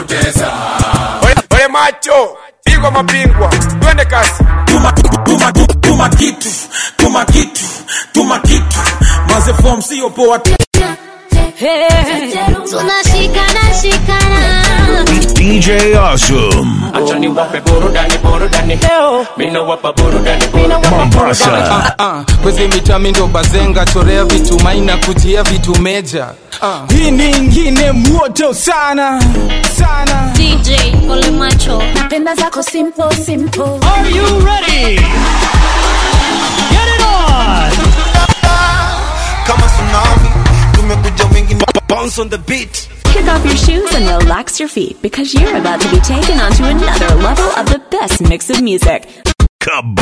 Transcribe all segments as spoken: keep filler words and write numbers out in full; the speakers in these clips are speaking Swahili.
kutesa. Ole macho, pigwa mapingwa, twende kasi. Tuma tuma tuma kitu, tuma kitu, tuma kitu. Maze form sio poa. Hey, tunashikana shikana. D J Awesome. Achani wape burudani burudani. Mina wapa burudani Mombasa. Ah, kwezi mitami ndo bazenga, chorea vitu maina kujia vitu meja. Ah, hii ni ingine moto sana sana. D J Ole Macho, napenda zako simple simple. Are you ready? Get it on. Kama tsunami, tumekuja wengi. Bounce on the beat. Kick off your shoes and relax your feet, because you're about to be taken onto another level of the best mix of music. Kaboom!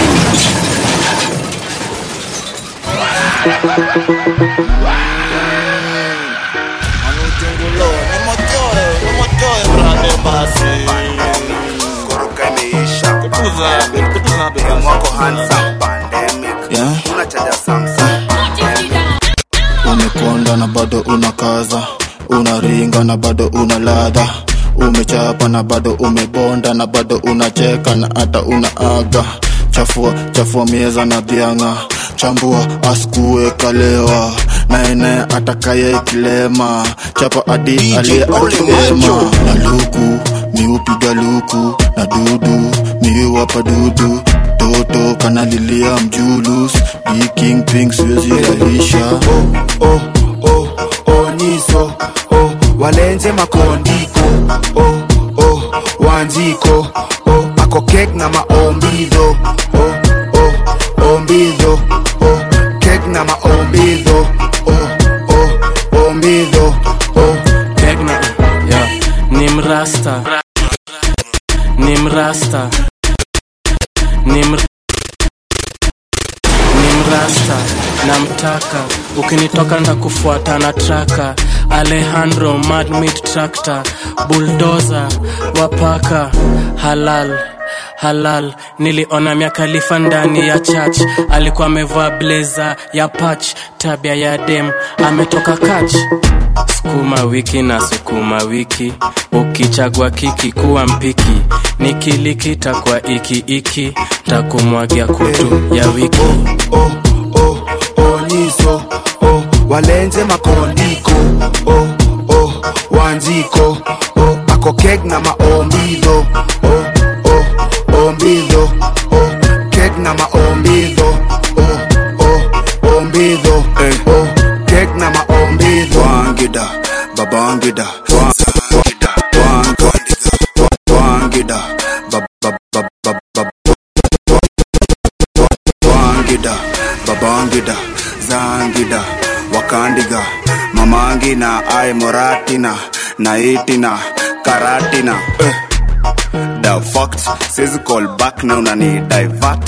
Umekonda na bado unakaza, unaringa na bado unaladha, umechapa na bado umebonda na bado unacheka na hata unaaga. Chafua, chafua mieza na dhianga, chambua askue kalewa, naene atakaye kilema, chapa adi alie akilema. Na luku, miupiga luku, na dudu, miuwapa dudu, toto kanalilia mjulus, di king pink siwezi rahisha. Oh, oh, oh, oh, niso, oh, walenze makondiko, oh, oh, wanjiko, oh, ako kek na maombido, oh, oh, ombido, oh, kek na maombido, oh, oh, ombido, oh, kek na, yeah, nimrasta, nimrasta, nimr nimrasta, namtaka, ukinitoka ndakufuata na traka. Alejandro Mad Meat Tractor, bulldozer wapaka, halal halal. Niliona Mia Khalifa ndani ya church, alikuwa amevaa blazer ya patch, tabia ya dem ametoka catch. Sukuma wiki na sukuma wiki, ukichagua kiki kuwa mpiki, nikilikita kwa iki iki, takumwagia kutu ya wiki. Oh, oh, oh, oh, niso, oh, walenze makondiko, oh, oh, wanjiko, oh, ako kek na maombido, oh, oh, ombido, oh, kek na maombido, oh, oh, ombido, oh, kek na maombido. Wangida, babangida, wangida, wangida, wangida, bababababab, wangida, babangida, zangida, wakandiga, mamangina, ay moratina, naitina, karatina. Eh. The fact says call back now unani divert.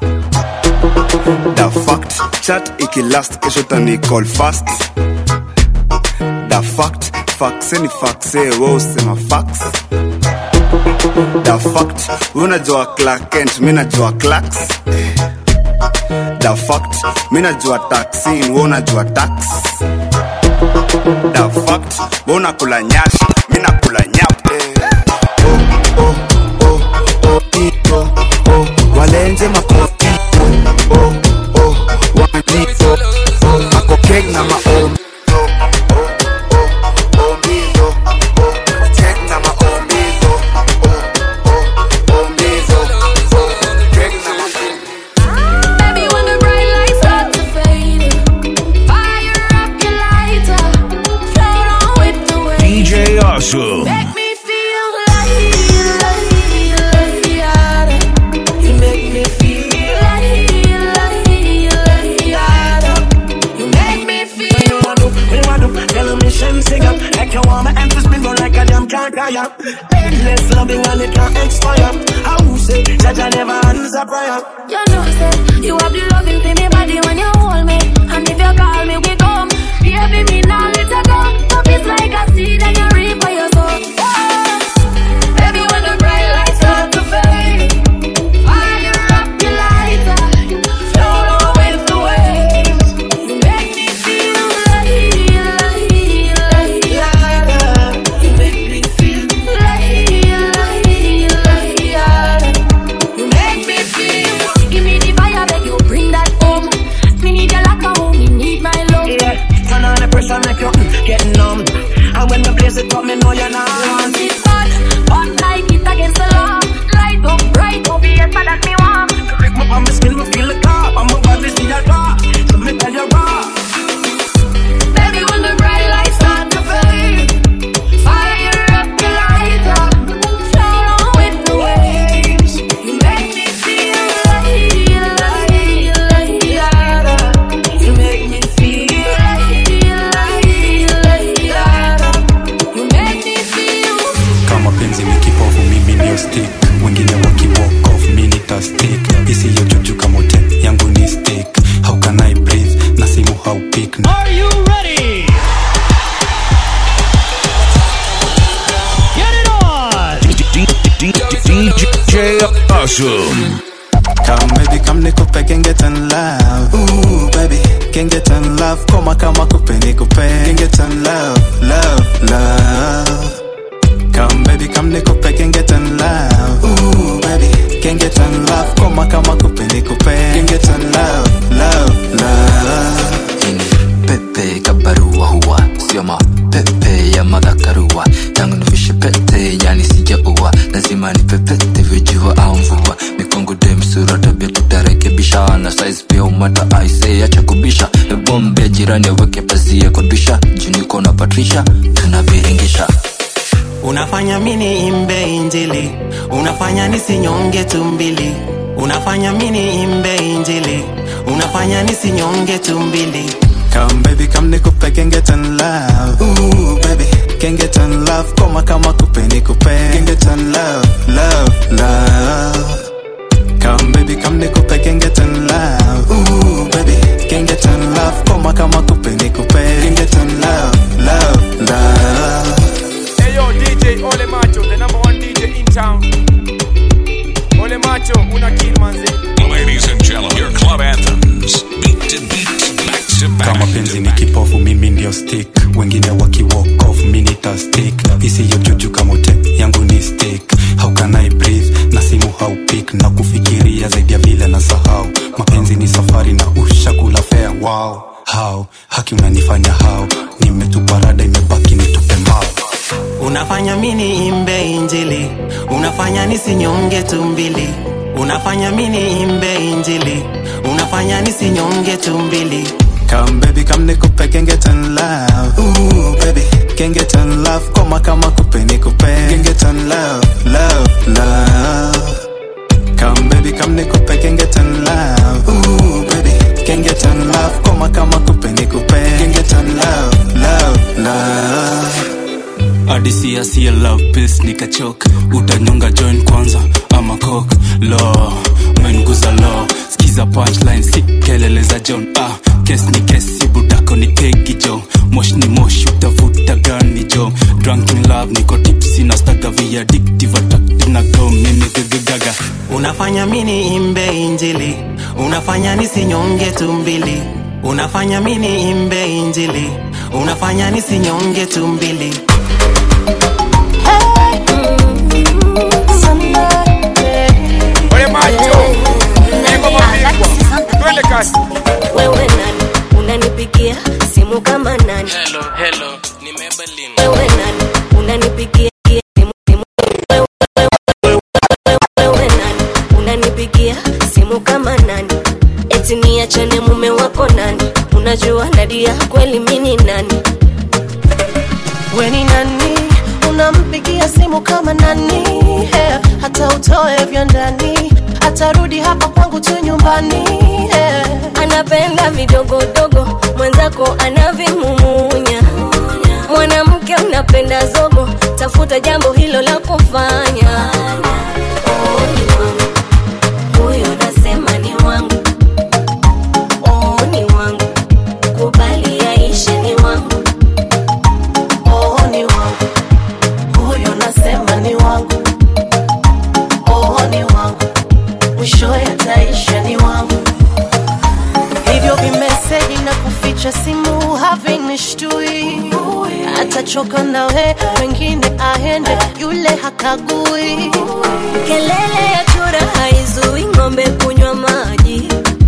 The fact chat iki last kesho tani call fast. The fact fax ni fax eh wewe usema fax. The fact unajua Clark Kent mimi najua Clarks. The fact mimi najua taxi wewe unajua tax. The fact wewe unakula nyash mimi nakula nyap. Oh oh oh oh ito, oh, walenze makondiko, oh, oh, wanjiko, oh, ako kek na maombido. Awesome. Make me feel like, like, like, you make me feel like, like, like, you make me feel. When you want to, when you want to, tell me shame, sing up, like you want my emphasis, me go like a damn car tire. Endless loving when it can't expire. How you say, that I never answer prayer. You know, say, you have the loving for me body when you hold me, and if you call me, we come. Baby, me now let it go. Love is like a seed and you reap what you sow. Baby, when the bright lights start to fade, fire up your lighter, float on with the waves. You make me feel like, like, like, like. You make me feel J Awesome. Come baby, come nikupe can get in love. Ooh baby, can get in love. Koma kama kupe nikupe can get in love, love, love. Come baby, come nikupe can get in love. Ooh baby, can get in love. Koma kama kupe nikupe can get in love, love, love. Pepe kabarua huwa sioma pepe ya madhakarua tangu nifishe pete yani sijaua lazima ni pepete vijua au mvua mikongo dem sura tabia tutarekebisha na size pia umata aise acha kubisha bombe jirani weke pazia kwa dusha juniko na Patricia tunaviringisha. Unafanya mini imbe injili, unafanya nisinyonge tumbili. Unafanya mini imbe injili, unafanya nisinyonge tumbili. Come baby, come nikupe can get in love. Ooh baby, can get in love. Koma kama kupe nikupe can get in love, love, love. Come baby, come nikupe can get in love. Ooh baby, can get in love. Koma kama kupe nikupe can get in love, love, love. Hey yo D J Ole Macho, the number one D J in town. Ole Macho, una kill manzi. Ladies and gentlemen, your club anthems, beat to beat, back to back. Kama penzi ni kipofu mimi ndio stick, wengine waki walk off mimi nita stick. Isiyo juju kama te yangu ni stick. How can I breathe na simu how pick na kufikiria zaidi ya vile na sahau. Mapenzi ni safari na ushakula fair. Wow, how haki unanifanya how nimetupa rada imebaki nitupe mbao. Unafanya mini imbe injili, unafanya nisinyonge tumbili. Unafanya mini imbe injili, unafanya nisinyonge tumbili. Come baby, come nikupe can get in love. Ooh baby, can get in love. Koma kama kupe nikupe can get in love, love, love. Come baby, come nikupe can get in love. Ooh baby, can get in love. Koma kama kupe nikupe can get in love, love, love. Adisi ya siya love piss nikachoka. Utanyonga join kwanza ama coke. Law, menguza law. Skiza punchline si kelele za John. Ah, kes ni kesi budako ni pegi jo. Mosh ni mosh utavuta gani jo. Drunk in love niko tipsy na staga via addictive attractive na go mimi gaga. Unafanya mini imbe injili, unafanya nisinyonge tumbili. Unafanya mini imbe injili, unafanya nisinyonge tumbili. Ole Macho, Ego mapigwa, twende kasi. Wewe nani, unanipigia simu kama nani? Hello, hello, ni Maybelline. Wewe nani, unanipigia simu simu. Wewe, wewe, wewe nani, unanipigia simu kama nani? Eti niachane mume wako nani? Unajua Nadia kweli mimi nani? We ni nani, unampigia simu kama nani? Hey, hata utoe vya ndani, atarudi hapa kwangu tu nyumbani. Hey. Anapenda vidogodogo, mwenzako anavimumunya. Mwanamke unapenda zogo, tafuta jambo hilo la kufanya. Oh ni wangu, huyo nasema ni wangu. Oh ni wangu, kubali yaishe ni wangu. Oh ni wangu, huyo nasema ni wangu. Oh ni wangu, mwisho yataisha ni wangu. Hivyo vimeseji na kuficha simu havinishtui. Atachoka nawe, wengine aende, yule hakagui. Kelele ya chura haizui ngombe kunywa maji.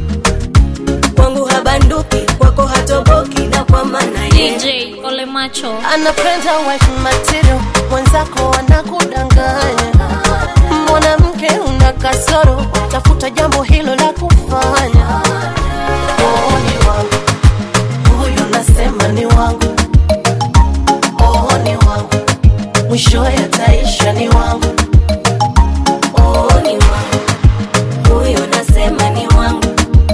Kwangu habanduki, kwako hatoboki na kwa maana ye D J Ole Macho anapenda wife material, mwenzako anakudanganya. Mwanamke una kasoro, tafuta jambo hilo la kufanya. Oh ni wangu, huyo nasema ni wangu. Oh ni wangu, mwisho yataisha ni wangu. Oh ni wangu, huyo nasema ni wangu.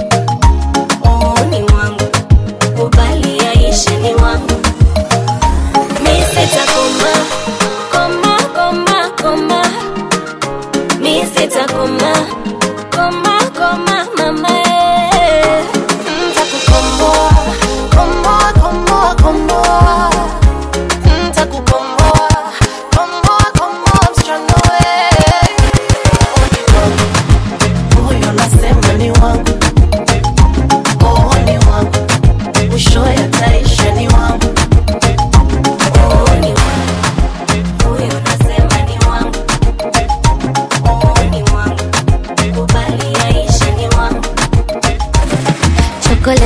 Oh ni wangu, kubali yaishe ni wangu. Mi sitakoma, koma, koma, koma. Mi sitakoma, koma, koma, mama. Ntakukomboa, komboa, komboa, komboa. Ntakukomboa, komboa, komboa, msichana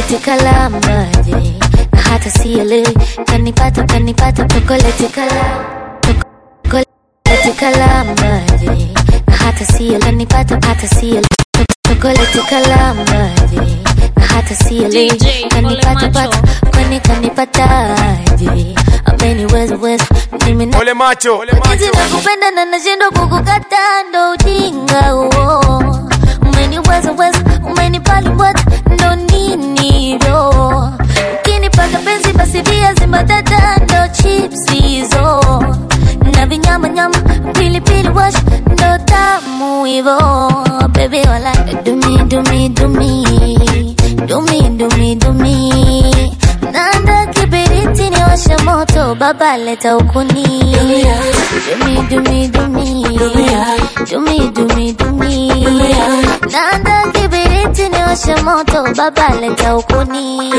chocolate kalamaje na hata sielewi kanipata kanipata chocolate kala chocolate kalamaje na hata sielewi kanipata hata sielewi chocolate kalamaje na hata sielewi kanipata pata kwani kanipataje ameniweza weza mimi Ole macho ole macho nakupenda na nashindwa kukukata ndo ujinga huo umeniweza weza umenipali what ndo nini hivyo ukinipaka penzi basi viazi mbatata ndo chips hizo na vinyama nyama pili pili wash ndo tamu hivyo baby wala do me do me do me do me do me do me nanda kibiriti ni washa moto baba leta ukuni do me do me do me do me do me do me nanda kibiriti ni washa moto baba leta ukuni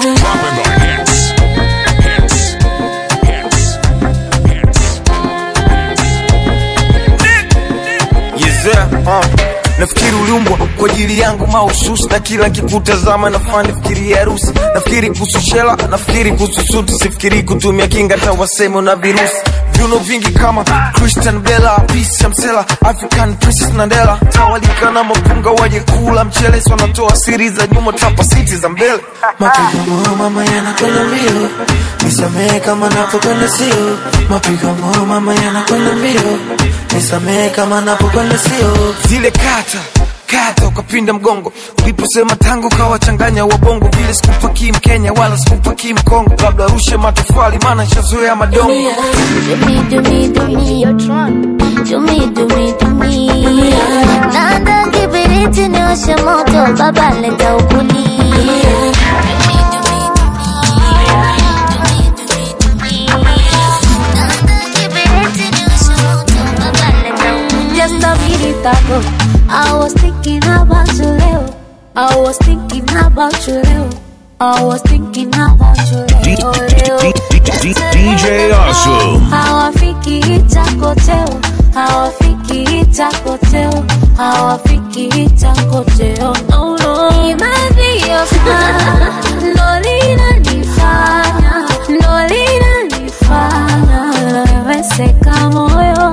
Yeah, uh. Nafikiri uliumbwa kwa ajili yangu mahususi na kila nikikutazama nafanya nafikiri harusi nafikiri kuhusu shela nafikiri kuhusu suti sifikiri kutumia kinga hata wasemo na virusi viuno vingi kama Christian Bella Peace Msela African Princess Nandela tawalika na mapunga waje kula mchele so wanatoa siri za nyuma tapa city za mbele mapigo mama yanakwenda mbio nisamehe kama napokwenda sio mapigo mama yanakwenda mbio nisamehe kama napokwenda sio zile kata kata ukapinda mgongo uliposema tangu kawachanganya wabongo vile sikupaki Mkenya wala sikupaki Mkongo labda rushe matofali maana nishazoea madongo do me do me do me you're trying do me do me do me nanda kibiriti ni washa moto baba leta ukuni just a minute ago I was thinking about you leo I was thinking about you leo I was thinking about you leo D J Awesome hawafiki itakoteo hawafiki itakoteo hawafiki itakoteo no no imani yofanya ndo linanifanya ndo linanifanya weseka moyo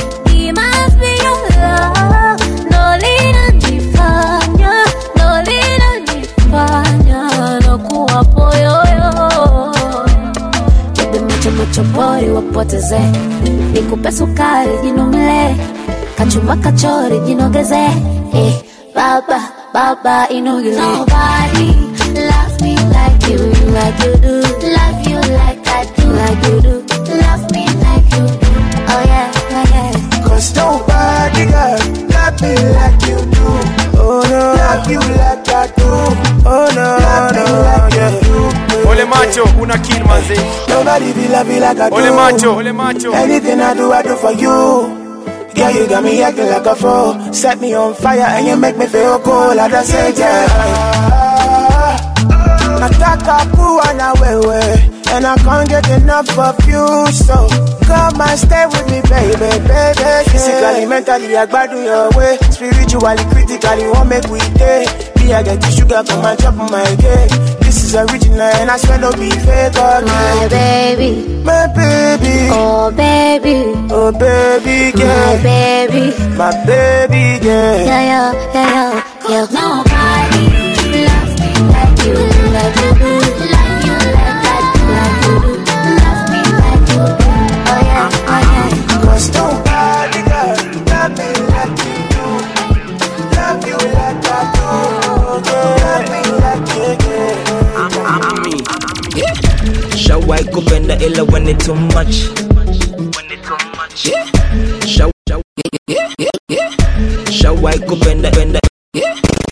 chopori wapoteze nikupe sukari jinumle kachumba kachori jinogeze eh baba baba inogeze nobody love me like you like you do love you like I do like you do love me like you do oh yeah yeah yeah cause nobody girl love me like you do oh no love you like I do oh no love me like you do Ole macho, una kill manze. Nobody feel love me like I do. Ole macho, ole macho. Anything I do, I do for you. Girl, you got me acting like a fool. Set me on fire and you make me feel cool at the same time. Nataka kuwa na wewe, and I can't get enough of you. So come and stay with me, baby, baby. Physically, mentally, I gbadu your way. Spiritually, critically, won't make we day. Me, I get the sugar from my top of my cake. This is original and I swear no be fake. Okay. My baby, my baby, oh baby, oh baby, girl, my baby, my baby, girl. Yeah, yeah, yeah, yeah, yeah. Nobody loves me like you, like you do. Love you like I do, like you do. Love me like you do. Oh yeah, oh yeah. Cause nobody girl love me like you do. Love you like I do. Love me like you do. Shawai kupenda ila when it too much. When it too much. Yeah. Shaw shaw yeah yeah yeah. Shawai kupenda penda yeah.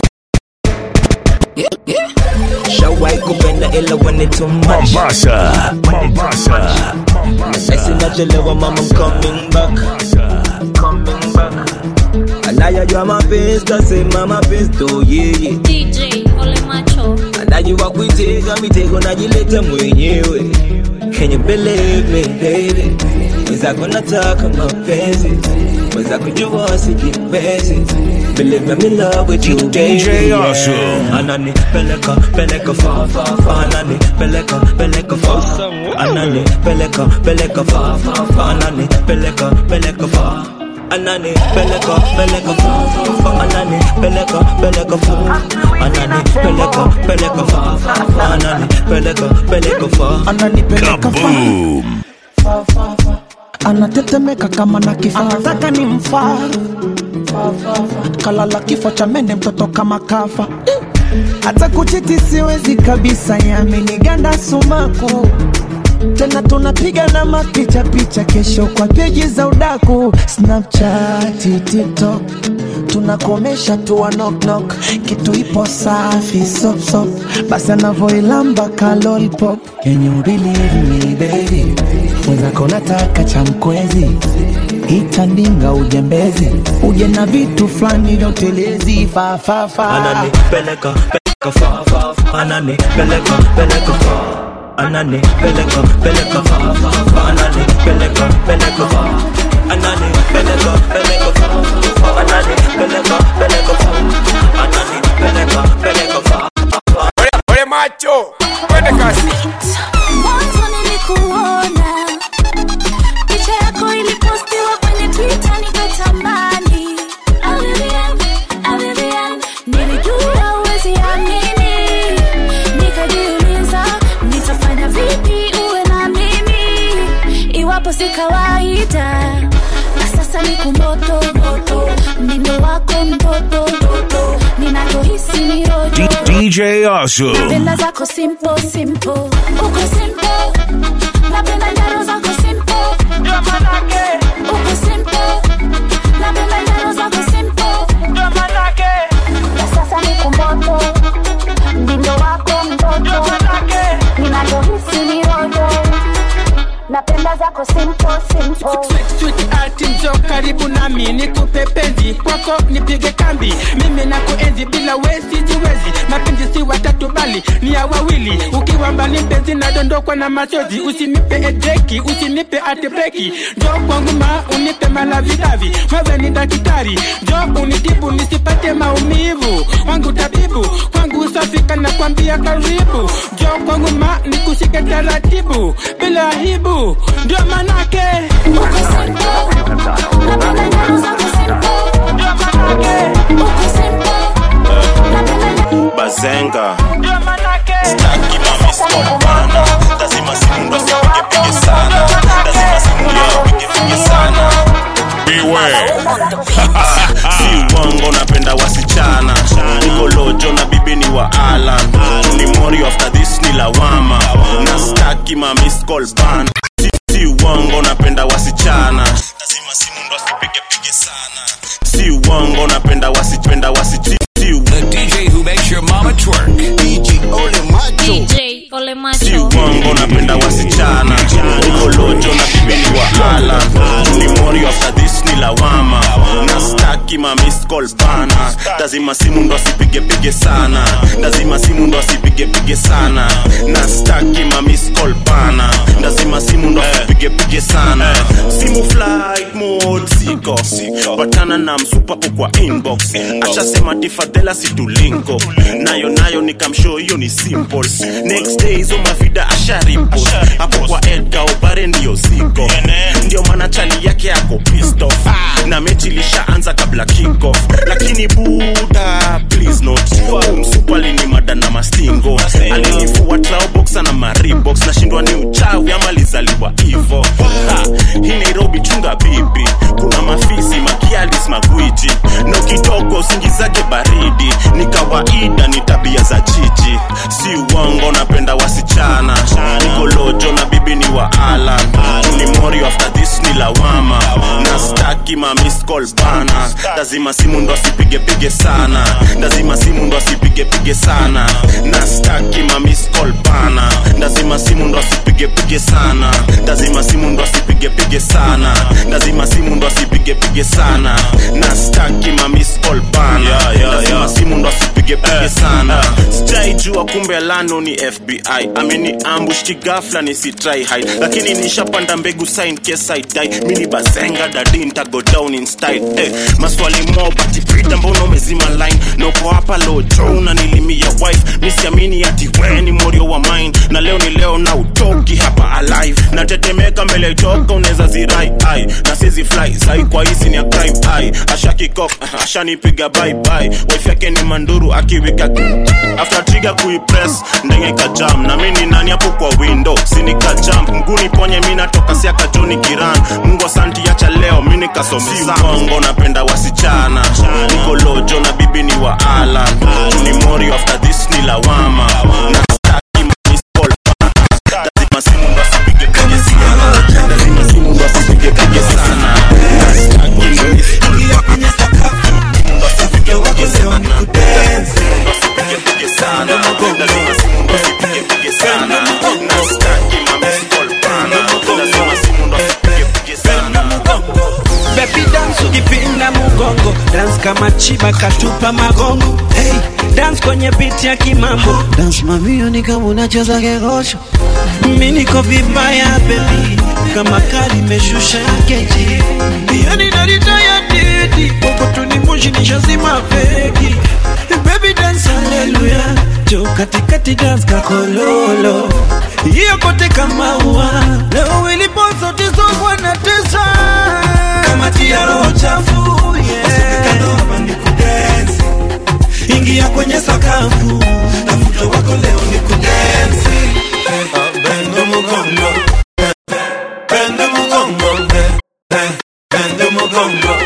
Yeah yeah. Shawai kupenda ila when it too much. Mombasa, Mombasa, Mombasa. I see nachelewa mama I'm coming back. Coming back. Anaya you are my best, I say mama best oh yeah yeah. D J Ole Macho. Anajua kuitega mitego najileta mwenyewe. Can you believe me baby? Mwenzako nataka mapenzi, mwenzako jua sikipenzi. believe me, I'm in love with you, baby. D J Awesome. Anani peleka peleka fa fa fa. Anani peleka peleka fa. Anani peleka peleka fa fa fa. Anani peleka peleka fa. Anani peleka peleka fa fa. Anani peleka peleka fa. Anani peleka peleka fa fa. Anani peleka peleka fa. Anani peleka fa fa fa. Anatetemeka kama na kifaa, anataka ni mfaa. Kalala kifo cha mende mtoto kama kafa. Hata kuchiti siwezi kabisa, yameniganda sumaku. Tena tunapiga na mapicha picha, kesho kwa peji za udaku. Snapchat, TikTok, tunakomesha tuwa knock knock. Kitu ipo safi sop sop, basi anavoilamba ka lollipop. Can you believe me baby? Mwenzako nataka cha mkwezi, itandinga ujembezi, uje na vitu flani vya utelezi. Fa fa fa. Anani peleka peleka fa fa fa. Anani peleka peleka fa. Anani peleka peleka fa fa fa. Anani peleka peleka fa. Anani peleka peleka fa fa. Anani peleka peleka fa. Anani peleka peleka fa. Ole macho, twende kasi. Mwanzo nilikuona, picha yako ilipostiwa kwenye Twitter nikatamani. Alilian, alilian, nilijua huwezi amini. Nikajiuliza, nitafanya vipi uwe na mimi, iwapo si kawaida. Na sasa niko moto moto, mimi wako mtoto mtoto, ninachohisi ni rojo. D J Awesome. Napenda zako simple simple, uko simple. Napenda njaro zako simple, ndio manake. Uko simple. Napenda njaro zako simple, ndio manake. Na sasa niko moto, mimi wako mtoto, ndio manake. Ninachohisi ni rojo. Napenda zako simple simple. Sweet sweet ati njo karibu nami, nikupe penzi kwako nipige kambi. Mimi nakuenzi bila wewe sijiwezi. Mapenzi si watatu bali ni ya wawili. Ukiwa mbali penzi na dondokwa na machozi. Usinipe edeki, usinipe ate breki. Njo kwangu ma unipe malavidavi. Wewe ni daktari, njo unitibu nisipate maumivu. Wangu tabibu, kwangu safi kana kwambia karibu. Njo kwangu ma nikushike taratibu bila hibu, ndio manake. Uko simple. Napenda njaro zako simple, ndio manake. Uko simple. Bazenga staki mami skopana, lazima simu ndo sipige pige sana, lazima simu leo pige pige sana. Beware. Si wango napenda wasichana, niko lojo na bibi ni wa Alan. Ni mori after this ni lawama, na staki mami skopana. Si wango napenda wasichana, lazima simu ndo sipige pige sana. Si wango napenda wasipenda wasichana. The D J who makes your mama twerk. D J Ole Macho. D J Ole Macho. Si wango napenda wasichana, niko lojo na bibi ni wa Alan. Ni mori after this ni lawama, na staki ma miss call bana. Lazima simu ndo sipige pige sana, lazima simu ndo sipige pige sana. Na staki ma miss call bana, lazima simu ndo sipige pige sana. Simu flight mode siko, batana na msupa kwa inbox. Acha sema tifadela situlingo, nayo nayo nikamshow hiyo ni simple. Next day hizo mavida asharipo, hapo kwa Edgar Obare ndio siko. Ndio maana chali yake yako pissed off, na mechi lishaanza kabla kick off. Lakini buda please not, msupa lini mada na mastingo. Alinifua trao boxa na maribox, nashindwa ni uchawi ama lizaliwa hivo. Hii Nairobi chunga bibi, kuna mafisi makialis magwiji, na ukitoka usingizake baridi. Ni kawaida ni tabia za chichi, si wango napenda wasichana. Niko lojo na bibi ni wa Alan. Ni mori after this ni lawama, na staki ma miss call bana. Lazima simu ndo sipige pige sana, lazima simu ndo sipige pige sana. Na staki ma miss call bana, lazima simu ndo sipige pige sana, lazima simu ndo sipige pige sana, lazima simu ndo sipige pige sana. Na staki ma miss call bana, lazima simu ndo sipige pige sana. Sijaijua kumbe lano ni F B I, ameni ambush kigafla ni si try hide. Lakini nishapanda mbegu sign case I die. Mini bazenga dadi ntago go down in style. Eh, maswali mo bati pita mbona umezima line. Noko hapa low drone nilimia wife. Misiamini ati we ni morio wa mine. Na leo ni leo na utoki hapa alive. Na tetemeka mbele choka uneza zirai ai. Na sizi fly sai kwa hizi ni a crime ai. Ashaki kok ashani piga bye bye. Wife yake ni manduru akiwika after trigger kuipress ndenge ka jam. Na mimi nani hapo kwa window sinika jump. Mguni ponye mimi natoka siaka Johnny Kiran. Mungu asanti acha leo mimi nikasomesa. Mungu napenda wasichana. Niko lojo na bibi ni wa Alan. Tuni mori after this ni lawama. Na staki miss call. Lazima simu ndo asipige kwenye sana. Lazima simu ndo asipige kwenye sana. Na staki miss call. Kwenye sakafu. Ndo asipige kwenye sana. Ndo asipige kwenye sana. Lazima simu ndo asipige kwenye sana. Na staki miss call. Lazima simu ndo asipige kwenye sana. Baby dance ukipinda mugongo, dance kama chiba katupa magongo. Hey, dance kwenye beat ya kimambo. Dance mamio ni kama unacheza kegosho. Mimi niko vibaya baby, kama kali meshusha keji. Yani narita ya didi, poko tunimushi nishazima feki. Baby dance hallelujah, jo katikati dance kakololo. Iyo kote kama ua, leo ilipozo tizo wanatesa. Kama tia roho chafu, yeah. Kando hapa ni kudance. Ingia kwenye sakafu, tafuto wako leo ni kudance. Bendo mugongo, bendo mugongo, bendo mugongo,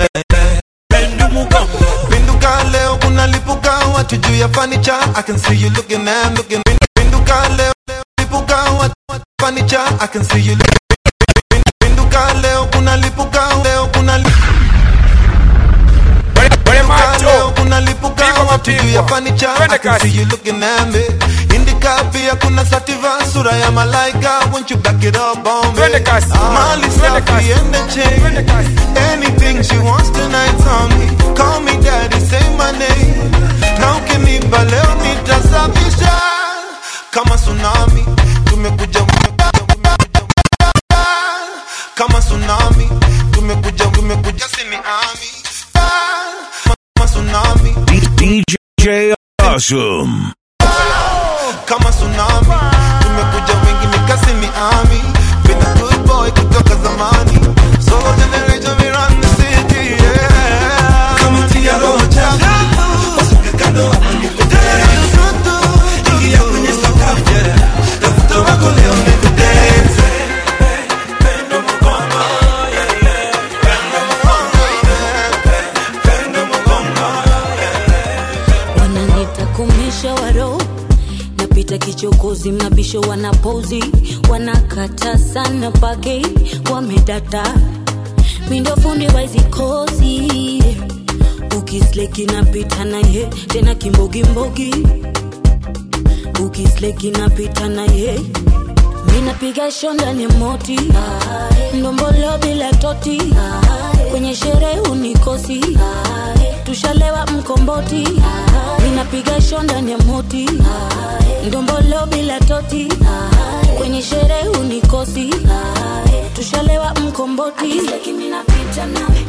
bendo mugongo. Pinduka leo kuna lipuka watu juu ya furniture. I can see you looking and looking. Pinduka leo lipuka watu furniture. I can see you looking. Pinduka leo kuna lipuka leo kuna leo kuna lipuka watu juu ya furniture. I can see you looking at me. Indika pia kuna sativa sura ya malaika. Won't you back it up on me? Mali safi and the chain. Anything she wants tonight's on me. Call me daddy, say my name. Now ukinipa leo nitasafisha kama tsunami. Tumekuja kama tsunami. Tumekuja tumekuja sini ami. Kama tsunami. D J Awesome. Kama tsunami. Tumekuja wengi mikasi ni ami. Been a good boy kutoka zamani. So generation we run the city, yeah. Kama tia roho chafu, wasuke kando hapa ni kudance. Ingia kwenye sakafu, yeah. Tafuta wako leo ni kudance. Bendo mugongo, yeah, yeah. Bendo mugongo, yeah. Bendo mugongo, yeah. Wananita kumisha waro, napita kichokozi, mabisho wanapozi, wanakata sana pake, wamedata. Mindo fundi waizi kozi, ukisleki napita na ye, tena kimbogi mbogi. Ukisleki napita na ye, mina piga shonda ni moti, ndombolo bila toti. Kwenye sherehe unikosi, tushalewa mkomboti. Mina piga shonda ni moti, ndombolo bila toti. Kwenye sherehe unikosi, tushalewa mkomboti. Akisleki mina pita nawe,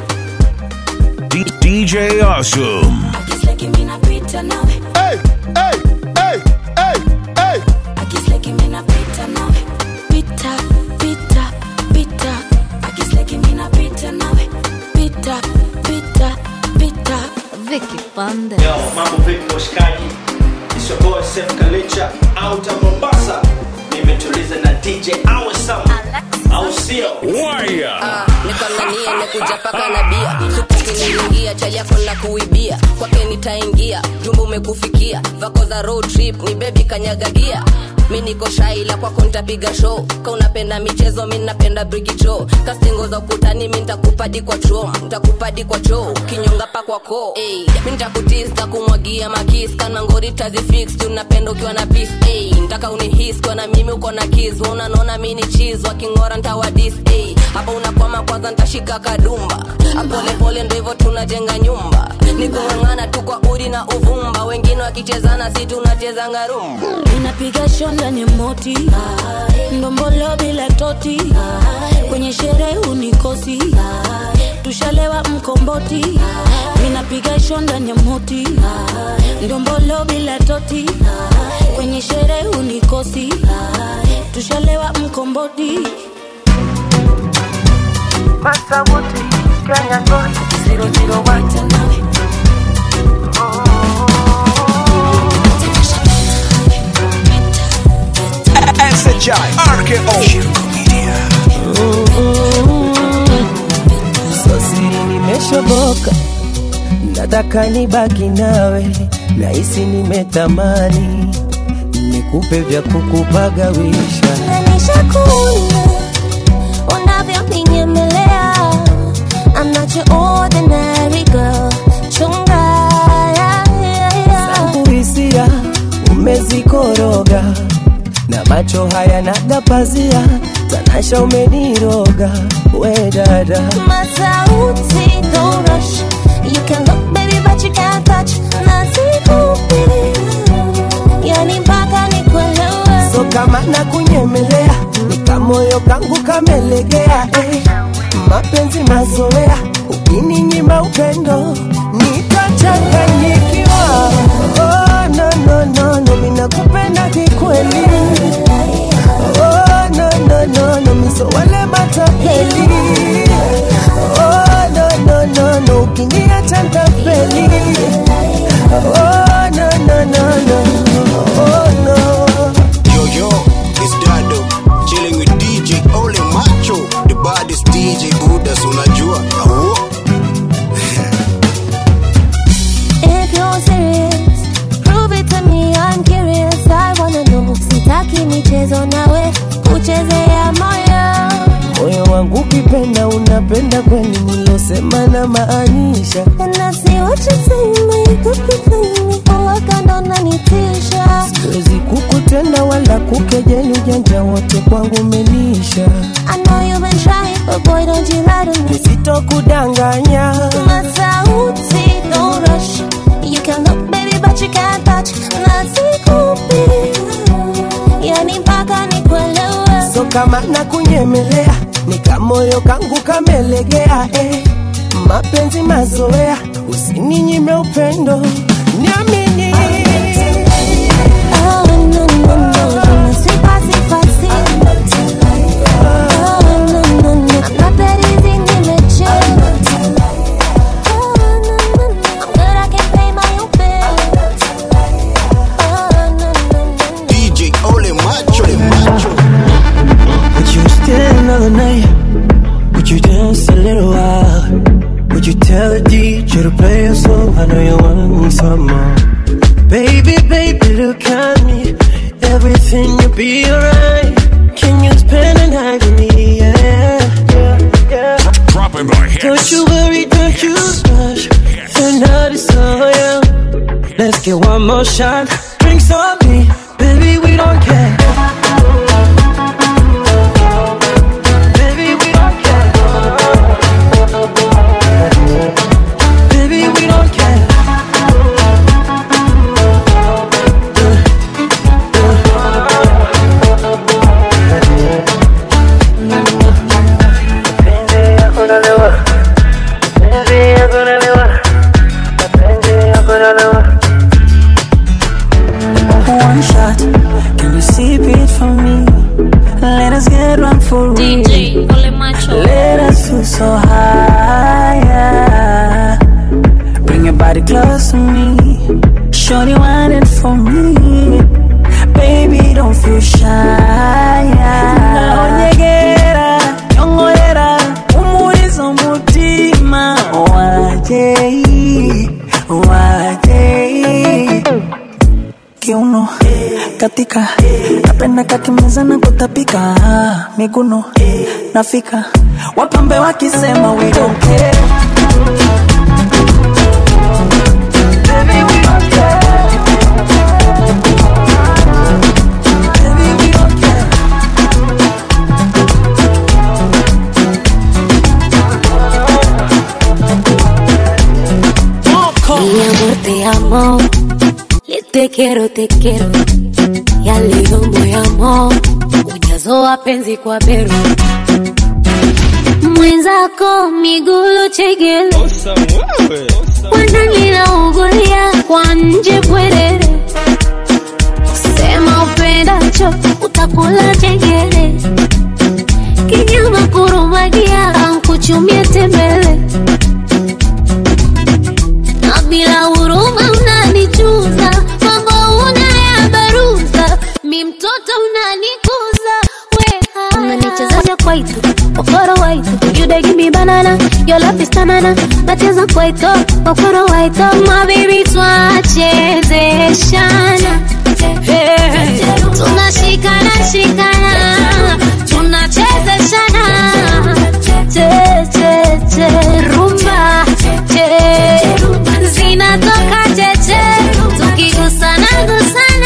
D J Awesome. Akisleki mina pita nawe. Hey, hey, hey, hey, hey. Akisleki mina pita nawe. Pita, pita, pita. Akisleki mina pita nawe. Pita, pita, pita. Vicky Panda. Yo, mambo vipi washikaji? It's your boy Sef Kalicha out of Mombasa. Nimetuliza na D J Awesome. Au sio? Wire. Ah, nikangania nikuja paka na bia. Supu kiniingia chali yako na kuibia. Kwake nitaingia, jumbo umekufikia. Vako za road trip ni baby kanyagagia. Mimi niko shaila kwako nitapiga show. Ka unapenda michezo mimi napenda brigicho. Castingo za ukutani mimi nitakupadi kwa tro. Nitakupadi kwa choo. Kinyonga pa kwa ko. Eh, mimi nitakutista kumwagia makis kana ngori tazi fix tunapenda ukiwa na peace. Eh, nitaka unihis kwa na mimi uko na kiss. Unaona mimi ni cheese wakingora ntawadis. Eh, hapa unakwama kwanza nitashika kadumba. Apole pole ndio hivyo tunajenga nyumba. Niko ngana tu kwa udi na uvumba. Wengine wakichezana si tunacheza ngarumba. Ninapiga shonda ni moti, ndombolo bila toti. Kwenye sherehe unikosi, tushalewa mkomboti, minapiga shonda ndani ya moti, ndombolo bila toti, kwenye sherehe unikosi, tushalewa mkomboti. Masabuti, Kenya boy, zero zero one. S H I R K O Media. Sosiri nimeshoboka, nataka nibaki nawe, nahisi nimetamani nikupe vya kukupagawisha. Nishakuna unavyonyemelea, I'm not your ordinary girl. Chunga yeah, yeah, yeah. Zangu hisia umezikoroga, na macho haya nagapazia, tanasha umeniroga, we dada. Masauti, don't rush. You can look baby but you can't touch. Nasikupi, yani mpaka nikuelewe. So kama nakunyemelea, nikamoyo kangu kamelegea, eh. Mapenzi mazoea, ukininyima upendo nitachanganyikiwa. Oh no no no no, mina kupenda kikweli. Oh no no no no, miso wale matapeli. Oh no no no no, ukiniacha ntafeli. Oh no no no no, oh no. Yo yo, it's Dado, chilling with D J Ole Macho, the baddest D J Buddha, unajua. Oh. If you're serious, prove it to me, I'm curious, I wanna know. Sitaki michezo nawe, kuchezea moyo. Moyo wangu kipenda, unapenda kweli, nilosema na maanisha. And I see what you're saying, but you could be playing me. Uwaka ndo nanitisha. Siwezi kukutenda wala kukejeli, ujanja wote kwangu umenisha. I know you've been trying, but boy don't you lie to me. Nisitokudanganya. Masauti, don't rush. You can look baby but you can't touch. Nasikupi, yani mpaka nikuelewe. So kama nakunyemelea, nikamoyo kangu kamelegea, eh. Mapenzi mazoea, usininyime upendo, niamini. Oh no no no, c'est pas si facile. Oh no no no, I'm not that easy in the chain. Oh no no no, I'm good, I can pay my own bills. Oh no no no, D J Ole Macho, Ole Macho. Would you stay another night? Would you dance a little while? Would you tell the D J to play a song? I know you want some more. Baby, baby, look at me. Everything will be alright. Can you spend a night with me? Yeah, yeah, yeah. Dropping the hits. Don't you worry, don't you rush. The night is so young. Let's get one more shot. Drinks on me, baby, we don't care. One shot, can you sip it for me? Let us get one for real. D J Ole Macho. Let us feel so high. Bring your body close to me. Shorty want it for me. Baby, don't feel shy. Naonyegera, nyongorera, umurizo mutima. Wajei, wajei. Kiuno, katika, napenda kakimeza na kutapika. Miguno, nafika, wapambe wakisema we don't care. Baby, we don't care. Baby, we don't care. Mi amor, te amo. Te quiero, te quiero. Ya ligo moyo amo. Ujazo wapenzi kwa beru. mwenzako migulu chegele, wandani na ugulia kwa nje bwerere. Sema upendacho utakula chegele, kinyama kurumagia kuchumia tembele. Na bila huruma unanichuza, mambo unayabaruza, mi mtoto unanikuza. Weha unanichezesha kwaito, okoro waito, you dey give me banana, your love is tanana. Nacheza kwaito, okoro waito, my baby twachezeshana. Hey, tunashikana shikana, tunachezeshana. Che che che rumba, che zinatoka che che, tukigusana gusana.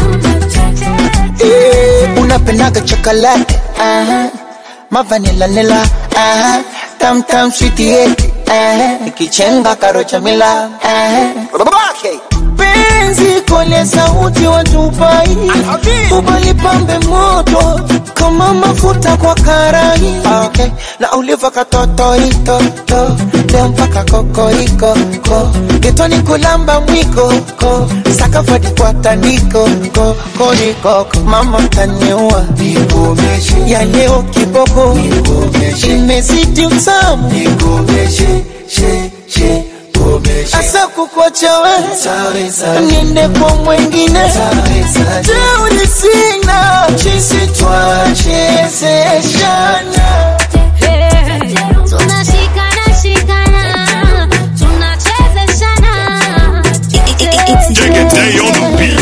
Eh, unapendaga chocolate, aha, ma vanilla nila, aha, tam tam sweetie, aha, ikichenga karocha mila, aha. Okay. Penzi kole sauti watupai, ubali pambe moto kama mafuta kwa karai. Okay. Na uliva katoto ito to, leo mpaka kokoriko ko, getoni kulamba mwiko ko, sakafadi kwa tandiko ko, koriko ko. Mama taniua nikomeshe, ya leo kiboko nikomeshe, imezidi utamu nikomeshe, she she asa kukwacha we niende kwa mwengine, teuli sina chisi twachezeshana. Tunashikana shikana, tunachezeshana. Dig it day on the beat.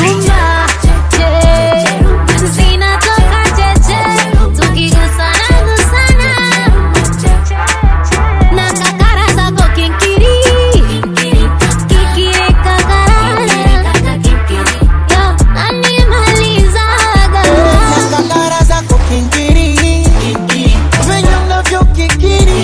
Zinatoka cheche, tukigusana gusana. Na kakara zako kinkiri, kikiri kakara. Yo, animalizaga. Na kakara zako kinkiri, venye unavyo kikiri.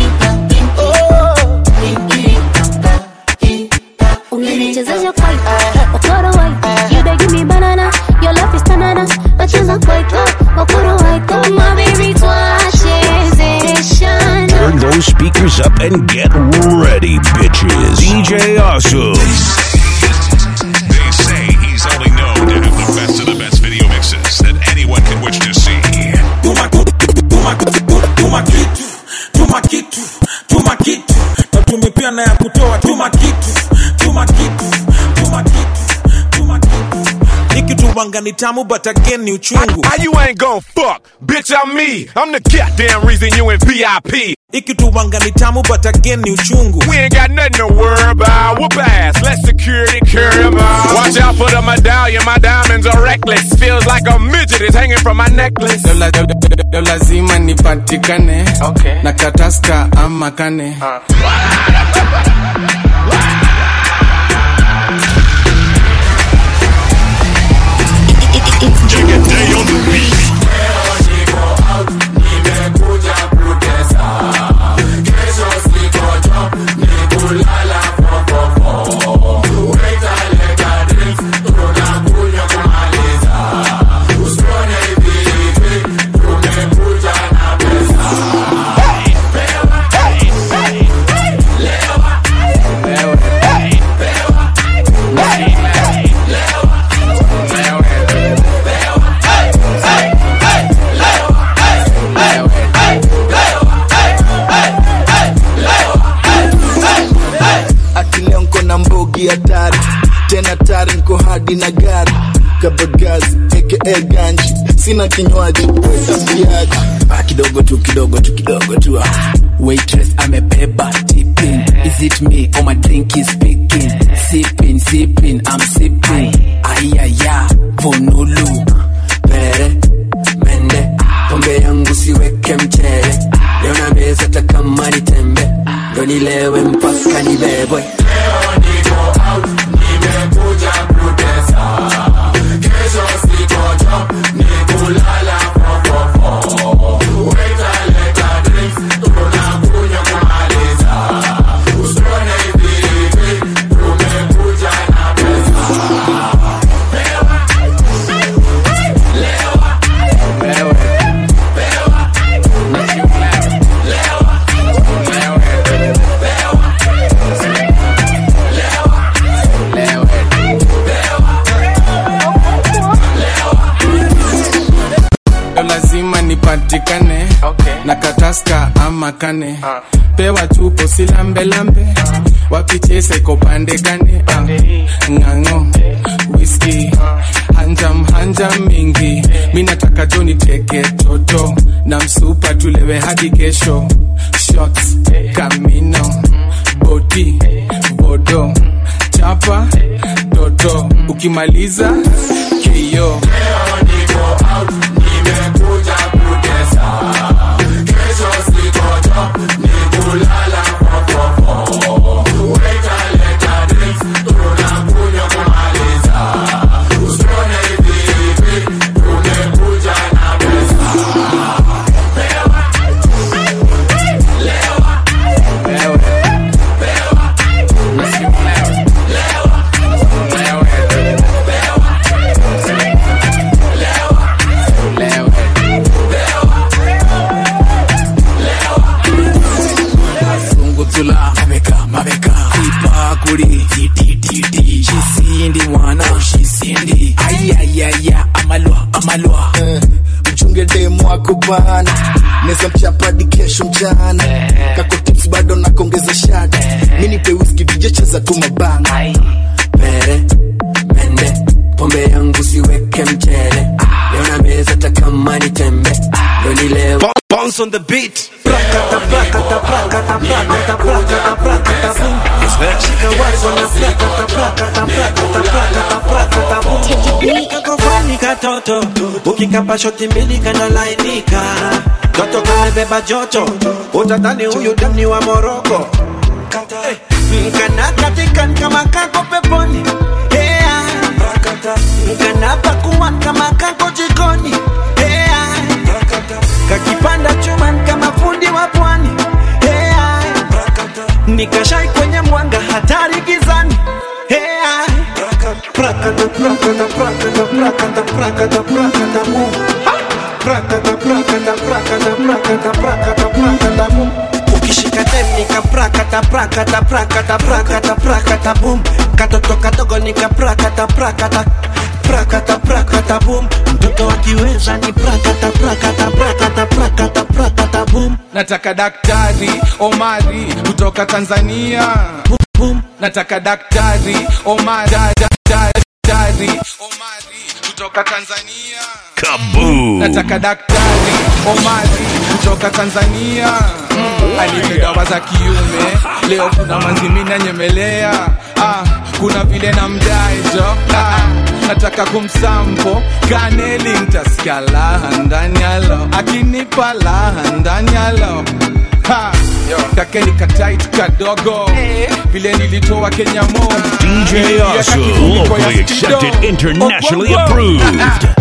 Unanichezesha kwaito, okoro waito, you dey give me banana, your love is tanana. Nacheza kwaito, okoro waito, my baby twachezeshana. Turn those speakers up and get ready, bitches. D J Awesome. They say he's only known to have the best of the best video mixes that anyone can wish to see. Tuma kitu, tuma kitu, tuma kitu, tuma kitu. Na tumepia na ya kutoa, tuma kitu, tuma kitu, tuma kitu, tuma kitu. Ikitu wanga ni tamu but again ni uchungu. How you ain't gon' fuck? Bitch, I'm me. I'm the goddamn reason you in V I P. Ikitu wanga ni tamu but again ni uchungu. We ain't got nothing to worry about. Whoop ass, let security carry them out. Watch out for the medallion, my diamonds are reckless. Feels like a midget is hanging from my necklace. Dola, dola, dola lazima nipatikane, okay. Na kataska ama kane, uh. Dig it day on the beat. Hatari tena tari niko hadi na gari kabagazi aka ganji, sina kinywaji tafiaji. Ah, kidogo tu kidogo tu kidogo tu. Waitress amebeba tipping, is it me or my drink is speaking? Sipping sipping I'm sipping. Ayaya vonulu pere mende, pombe yangu siweke mchele. Leo na meza takama ni tembe, ndo nilewe mpaka nibebwe. Out, nimekuja kutesa. Kesho siko job, nikulala fofofo. Waita leta drinks, tunakunywa kumaliza. Usione hivi hivi, tumekuja na pesa. Pewa, lewa, pewa, pewa, lewa. patikane okay. Na kataska ama kane uh. Pewa tupo silambe lambe uh. Wapichese kopande gane uh. Ngango Whiskey uh. Hanjam hanjam mingi uh. Mina taka joni teke toto na msupa tulewe hadi kesho. Shots uh. Camino uh. Boti uh. Bodo uh. Chapa uh. Toto uh. Ukimaliza K O kubana neza mchapa di kesho mchana kako tips bado nakongeza shada mini pe whisky D J cheza tu mabanga pere mende pombe yangu siweke mchele leo na meza takamani tembe leo ni leo bounce on the beat prakata prakata prakata prakata prakata prakata boom shika wazo na prakata prakata prakata prakata prakata boom kakofani katoto ukikapa shoti mbili kana lainika toto kamebeba joto utadhani huyu dani wa Morocco mkana katika kama kako peponi yeah prakata mkana pakuwa kama kako jikoni yeah kakipanda chuma kama fundi wa pwani hey, nikashai kwenye mwanga hatari gizani hey, prakata prakata prakata prakata prakata prakata mu prakata prakata prakata prakata prakata prakata mu ukishika temnika prakata prakata prakata prakata prakata boom katoto kadogo nika prakata prakata prakata prakata boom mtoto akiweza ni prakata prakata prakata prakata prakata boom nataka daktari Omari kutoka Tanzania boom, boom. nataka daktari Omari daktari Omari kutoka Tanzania Kaboom. nataka daktari Omari kutoka Tanzania mm. alipe dawa za kiume leo kuna manzimina nyemelea ah kuna vile na mdaejo ah nataka kumsampo kaneli ntasikia laha ndani yalo akinipa laha ndani yalo ha kakeni katight kadogo vile nilitoa Kenya mo D J Asu locally accepted, internationally approved.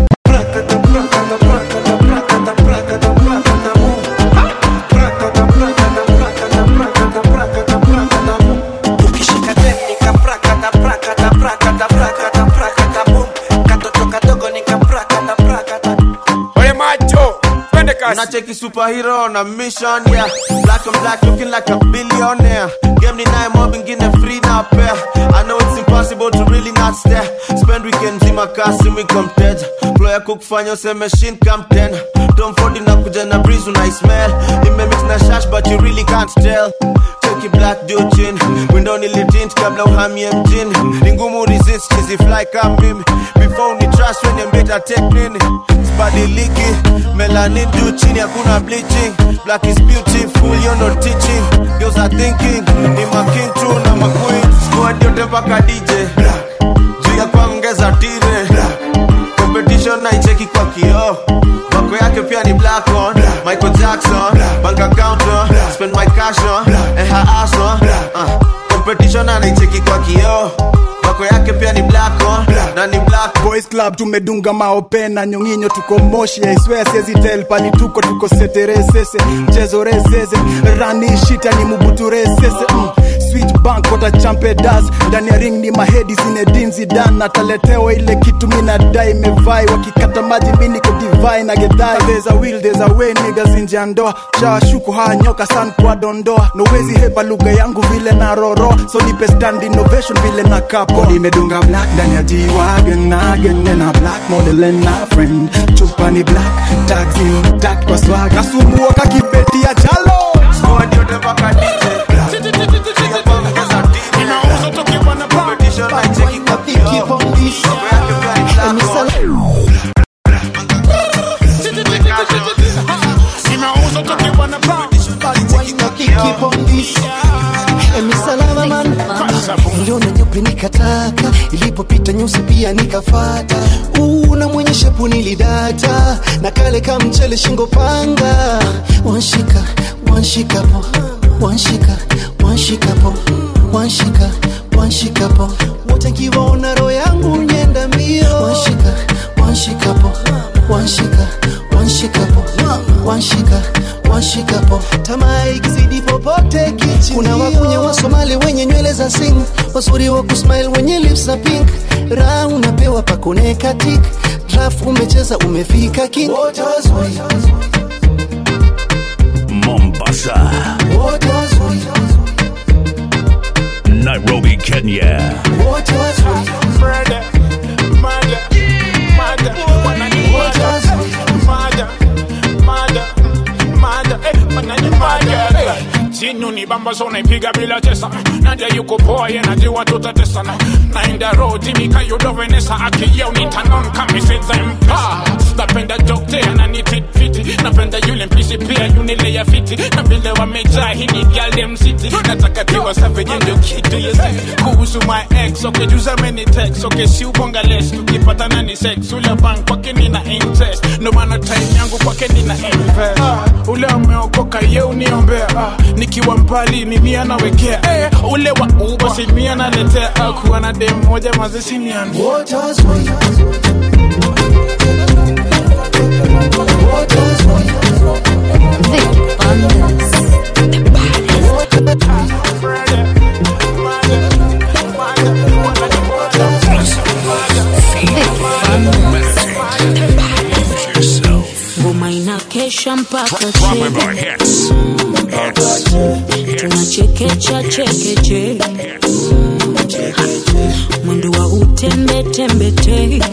Nacheki superhero on a mission, yeah. Black and black looking like a billionaire. Game ni nae mob ingine free na pair. I know it's impossible to really not stare. Spend weekends in my car, see me come dead. Flow ya kukufanya use machine come ten. Tom Ford inakuja na breeze unai smell. Ime mix na shash but you really can't tell. Checky black dude chin. Window nili tint kabla uhamie mjini. Ningumu resist chizi fly come mimi. Before ni trash when you better take nini. Spadiliki, melanin do chini hakuna bleaching. Black is beautiful, you're not teaching. Girls are thinking, ni ma king true na ma queen. Squad yote mpaka D J Black, juu ya kuongeza tire Black, competition na icheki kwa kioo. Wako yake pia ni black on Black, Michael Jackson Black, bank account on Black, spend my cash on Black, and her ass on Black, uh, competition na icheki kwa kioo. Wako yake pia ni black on Black, na ni black boys club tumedunga maopena nyonginyo tuko moshi I swear sezi tell pali tuko tuko setere sese mchezo resese rani shita ni mubutu resese mm. switch bank what a champe does. Ndani ya ring ni mahedi Zinedine Zidane. Nataletewa ile kitu mina dai mevai. Wakikata maji mimi niko divine na gedai. There's a will, there's a way niggas nje ya ndoa. Shawashuku haa nyoka san kwa dondoa. Nowezi heba lugha yangu vile na roro. So nipe stand innovation vile na kapo. Nimedunga black ndani ya G-Wagon again. Nena black model and a friend. Chupa ni black, tags in tack kwa swag. Nasumbua kakibeti ya chalo. Squad yote baka D J. Inauza tokiwa na competition na cheki kapi keep on this. Inauza tokiwa na keep on this. Emi salama man. Niliona nyupe nikataka, ilipopita nyusi pia nikafata. Una mwenye shepu nilidata, na kale kama mchele shingo panga. Wanshika, wanshika po, wanshika, wanshika po, wanshika, wanshika po. Wote nkiwaona roho yangu nyenda mbio. Wanshika, wanshika po, wanshika, wanshika po, wanshika, wanshika po. Tamaa ikizidi popote kichi. Kuna wakunya wa Somali wenye nywele za sing, wazuri wa kusmile wenye lips za pink. Raha unapewa pa kuneka tik, draft umecheza umefika king. Wote wazuri Mombasa, wote wazuri Nairobi, Kenya. wote wazuri Murder, murder, murder. Wanani wote wazuri murder, murder, murder. Eh, wanani murder. Chinu ni bamba so naipiga bila chesa. Nadia yuko poa ye najua tutatesa na. Naenda road Jimmy yudo Vanessa. Aki yeo nitanon kami senza mpa. Napenda dokte ananitit fiti. Napenda yule mpisi pia yunile ya fiti. Na vile wamejaa hii ni girl dem city. Nataka tiwa savage ndio kitu yesi. Kuhusu my ex okay juza many text. Okay si ubonga less. Tukipata nani sex. Ule bank kwake nina interest. No mana time yangu kwake nina invest. uh, Ule umeokoka ye uniombea. uh, Nikiwa mbali mimi anawekea. eh, Ule wa uba si mimi analetea. uh, Kuwa na dem moja mazesi ni anu. wote wazuri wote wazuri ngoma inakesha mpaka Dropping by hits. Hits. tunachekecha chekeche mwendo wa utembe tembete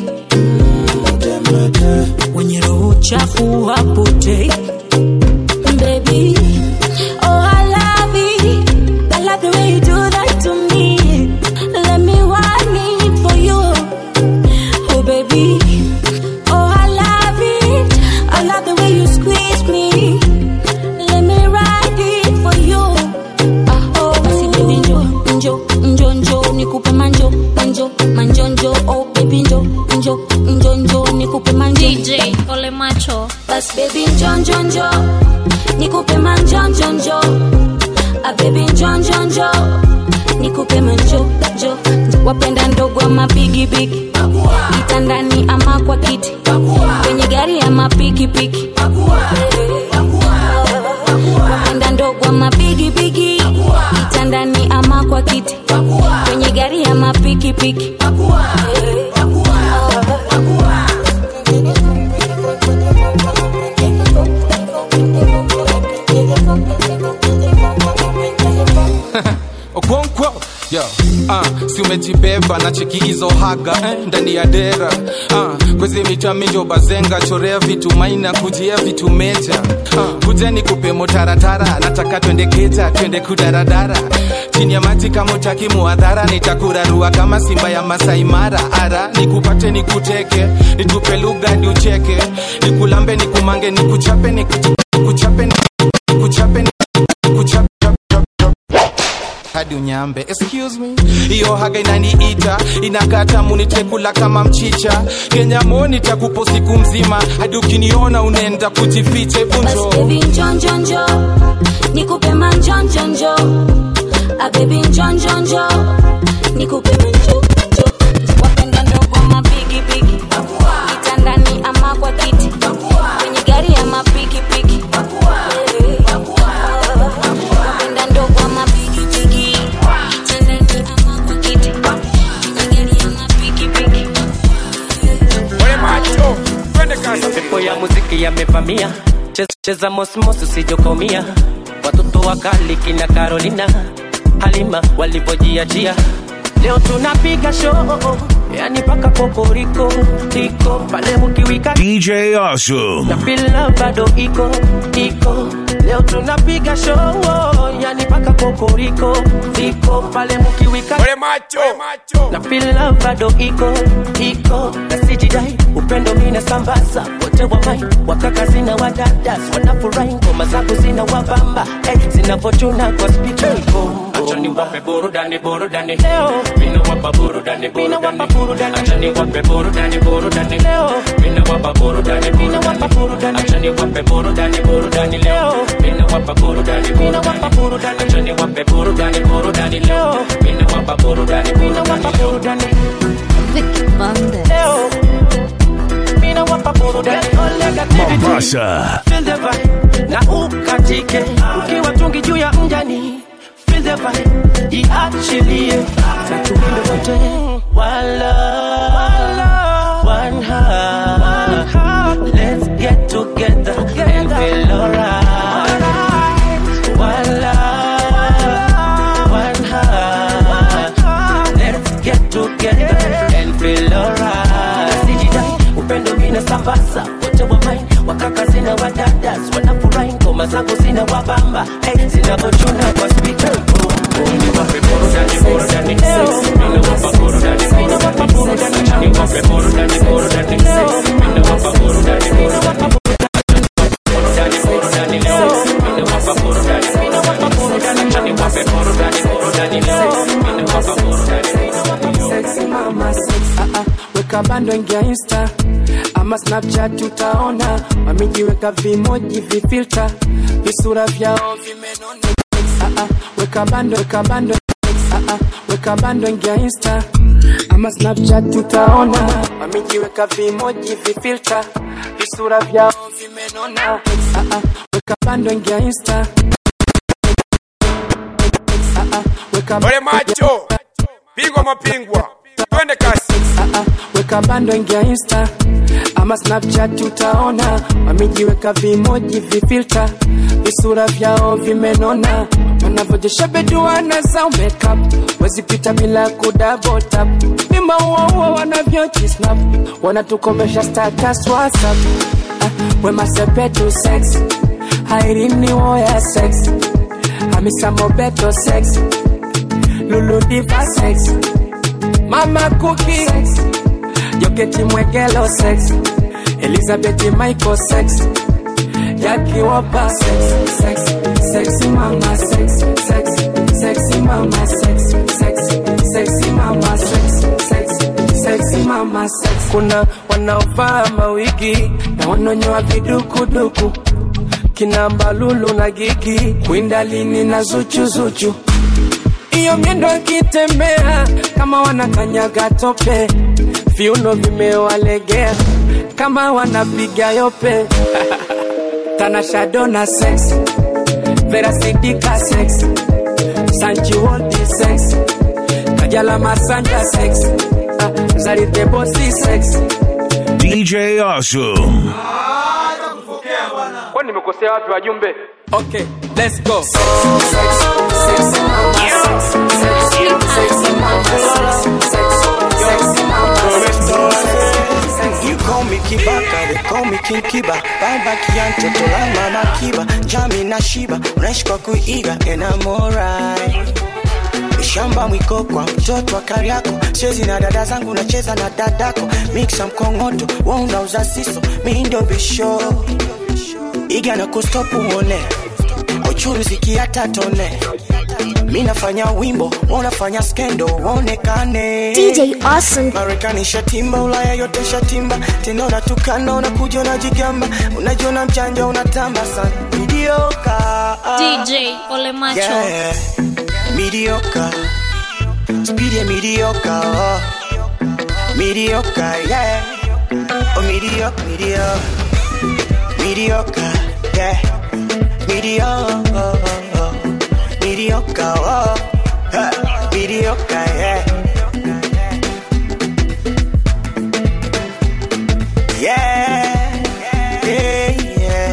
wenye roho chafu hapote. Baby, oh I love it, I love the way you do that to me. Let me want it for you, oh baby. Oh I love it, I love the way you squeeze me. Let me ride it for you. Ah oh, basi baby njo njo njo njo nikupe manjo manjo manjo njo. Oh baby njo njo njo njo nikupe manjo. D J Ole Macho. Bas baby njo njo njo nikupe manjo njo njo. Ah baby njo njo njo nikupe manjo njo. Wapenda ndogo ama bigi bigi, kitandani ama kwa kiti, kwenye gari ama piki piki. Wapenda ndogo ama bigi bigi, kitandani ama kwa kiti, kwenye gari ama piki piki. Okonkwo yo ah si umejibeba na cheki hizo haga eh, ndani ya dera ah kwezi mita minjo bazenga chorea vitu maina kujia vitu meja ah kujeni kupe motaratara nataka twende keja twende kudaradara chini ya maji kama utaki muadhara nitakurarua kama simba ya Masai Mara ara nikupate nikuteke nitupe lugha hadi ucheke nikulambe nikumange nikuchape nikuchape nikuchape nikuchape hadi unyambe. Excuse me, iyo haga inaniita inakata munitekula kama mchicha. Kenya moni takupo siku mzima hadi ukiniona unenda kujifiche bunjo. Bas baby njo njo njo nikupe manjo njo njo. Ah baby njo njo njo nikupe manjo njo. Wapenda ndogo ama bigi bigi, kitandani ama kwa kiti, kwenye gari ama piki piki. Wapenda ndogo ama bigi bigi, mia. Cheza, cheza mosmos usijokomia. Watoto wakali kina Carolina Halima walipojiachia. Leo tunapiga show, yani paka kokoriko iko pale mkiwika D J Awesome. na feel bado iko iko. Leo tunapiga show, yani paka kokoriko iko pale mkiwika Ole macho, macho. na feel bado iko iko. Na sijidai upendo mina sambaza wote wa mai wakaka zina wadadas wanafurahi ngoma zako zina wabamba hey, zinavochuna kwa speaker iko. Acha niwape burudani burudani leo, mina wapa burudani burudani. Acha niwape burudani burudani leo, mina wapa burudani burudani. Acha niwape burudani burudani leo, mina wapa burudani burudani. Acha niwape burudani burudani leo, mina wapa burudani burudani. Vicky Bande leo, mina wapa burudani Mombasa. Feel the vibe na ukatike ukiwa tungi juu ya mjani. Feel the vibe, iachilie na tuwinde wote. Wala, wala, one heart. Let's get together and feel alright. Wala, one heart. Let's get together and feel alright. Sijidai upendo mina sambaza wote wa mine wakaka zina wadadas wanafurahi ngoma zangu zina wabamba hey, zina vochuna kwa speaker. Mina wape burudani burudani leo, mina wapa burudani burudani. Acha niwape burudani burudani leo, mina wapa burudani burudani. Burudani burudani leo, mina wapa burudani burudani. Acha niwape burudani burudani leo, mina wapa burudani burudani. Sexy mama sexy, ah ah, weka bando ingia Insta ama Snapchat utaona wamejiweka vimoji vifilter visura vyao vimenona. Ah ah, weka bando weka bando ah ah, weka bando ingia Insta ama Snapchat utaona wamejiweka vimoji vifilter visura vyao vimenona. Ah ah, weka bando ingia Insta ah ah, weka Ole macho, pigwa mapingwa, twende kasi. ah ah, weka bando ingia Insta ama Snapchat utaona wamejiweka vimoji vifilter visura vyao vimenona. Wanavojesha beduana za makeup wezi pita bila kudouble tap. Mima uwa wanavyojisnap wanatukomesha status WhatsApp. ah, Wema sepetu sex hairini woya sex Hamisa Mobeto sex Lulu Diva sex Mama Cookie sex Joketi Mwegelo sex Elizabeth Michael sex Jackie Wapa sex sex sexy mama sex sex sexy mama sex sex sexy mama sex sex sexy mama sex. Kuna wanaovaa mawigi na wanonyoa vidukuduku kina Mbalulu na Gigi Kwindalini na Zuchu Zuchu. Iyo miendo akitembea kama wanakanyaga tope, viuno vimewalegea kama wanapiga yope. Tanasha Donna sex, Vera Sidika sex, Sanchi Waldi sex, Kajala Masanja sex, uh, Zarite Bossy sex. D J Awesome. Kwa nimekosea wapi wajumbe? Okay, let's go. Sex, sex, sexy mama, sex, sexy, sexy mama, sex, sexy mama, sex. You call me Kibaka, they call me King Kiba. Baba Kianto, Tola Mama Kiba, Jami na Shiba, unaishi kwa kuiga and I'm alright. Shamba mwiko kwa mtoto wa Kariako, siwezi na dada zangu nacheza na dadako. Mixa mkongoto, waunda uza siso, mi ndo bisho. Iga na kustopu uone, uchuru ziki hata tone. Mi nafanya wimbo, unafanya skendo, uonekane. D J Awesome. Marekani shatimba, Ulaya yote shatimba. Tena unatukana, unakuja unajigamba. Unajiona mchanja, unatamba sana. Mediocre D J Ole Macho. Yeah. Mediocre, speedy mediocre, oh. Mediocre, yeah. Oh, mediocre, mediocre, mediocre, yeah. Mediocre, oh, oh. Mediocre, oh. Huh. Mediocre, yeah. Yeah, yeah, yeah.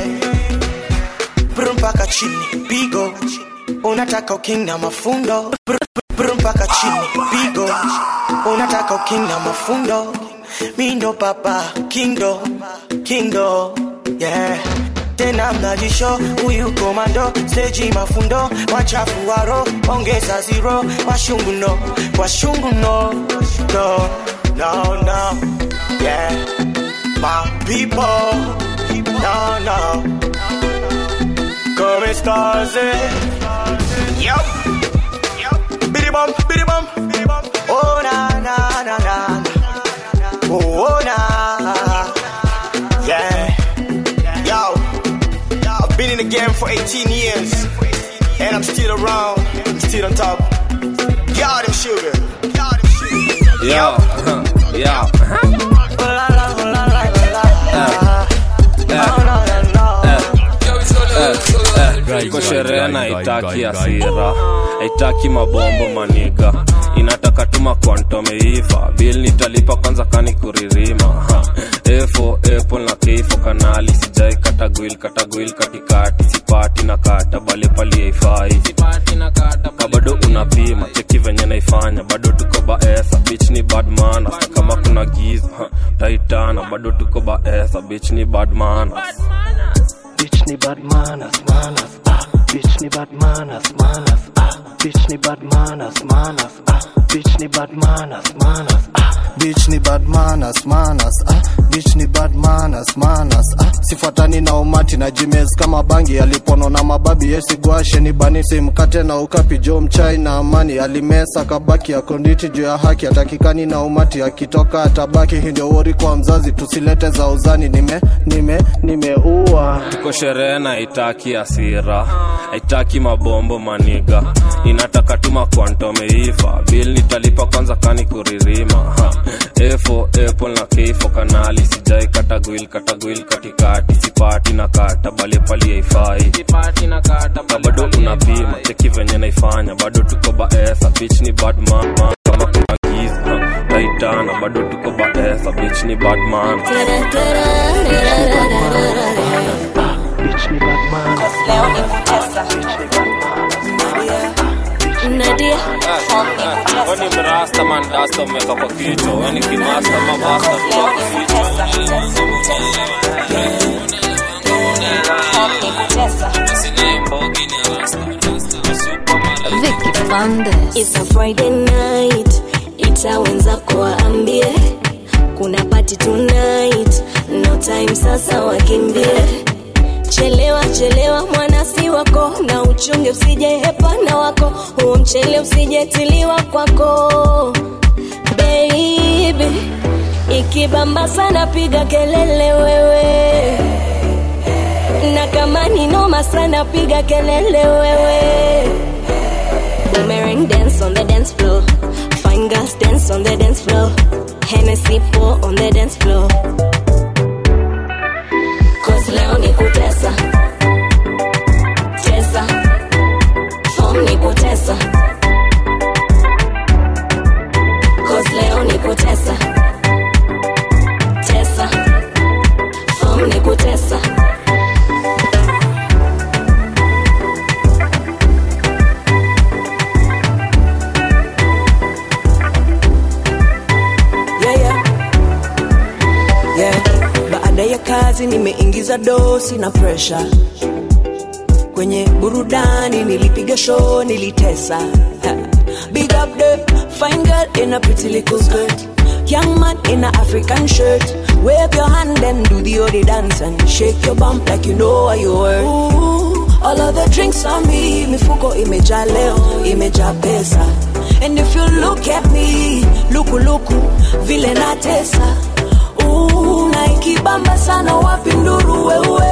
mpaka chini pigo unataka ukinga mafundo brum, brum mpaka chini pigo unataka ukinga mafundo mindo papa kindo kindo yeah tena mnajisho huyu komando stage mafundo wachafu waro ongeza zero washungu no washungu no no no no yeah my people no no come stars yo bidi bum bidi bum bidi bum oh na na na na oh, oh na yeah yo I've been in the game for eighteen years and I'm still around, I'm still on top. Y'all them sugar. Y'all them sugar. Yo, yo. Iko sherehe na haitaki hasira, haitaki mabombo maniga, inataka tuma quantum iva, bill nitalipa kwanza kani kuririma. Efo, apple na kifo kanali, sijai katagwil, katagwil katikati, sipati na kata, bale pali haifai. Sipati na kata, kabado unapima, cheki venye naifanya, bado tuko baesa, bitch ni bad manners, kama kuna giza, taitana, bado tuko baesa, bitch ni bad manners. Bitch ni bad manners, manners, ah. Bitch ni bad manners, manners, ah. Bitch ni bad manners, manners, ah. Bitch ni bad manners, manners, ah. Bitch ni bad manners, manners, ah. Bitch ni bad manners, manners, ah. Sifuatani na umati na jimez kama bangi alipono na mababi yesi guashe ni bani simkate na ukapi jo mchai na amani alimesa kabaki ya konditi juu ya haki atakikani na umati akitoka atabaki hindio wori kwa mzazi tusilete za uzani nime nime nimeua tuko sherehe na haitaki hasira haitaki mabombo maniga inataka tuma quantum iva bill nitalipa kwanza kani kuririma Efo apple na kifo kanali sijai katagwil katagwil katikati sipati na kata bale pali haifai sipati na kata bado unapima cheki venye naifanya bado tuko baesa bitch ni bad man kama kuna giza taitana bado tuko baesa bitch ni bad man bitch ni bad man leo ni kutesa Nadia Oni mrasta man dasta umeka kwa kichwa Oni kimasta mabasta kwa Vicky Fernandez. It's a Friday night itawenza kuambie kuna party tonight no time sasa wakimbie Chelewa chelewa mwana si wako na uchunge usije hepana wako huo mchele usije tiliwa kwako baby ikibamba sana piga kelele wewe na kama ni noma sana piga kelele wewe Boomerang dance on the dance floor fine girls dance on the dance floor Hennessy pour on the dance floor Cause leo ni kutesa Tesa Form ni kutesa Cause leo ni kutesa Tesa Form ni kutesa Yeah yeah Yeah Baada ya kazi nimeingiza dosi na pressure Kwenye burudani nilipiga show nilitesa Big up the fine girl in a pretty little skirt Young man in a African shirt Wave your hand and do the odi dance And shake your bump like you know what you were Ooh, all of the drinks on me Mifuko imejaa leo, imejaa pesa And if you look at me Luku luku, vile natesa Ooh, na ikibamba sana wapi nduru wewe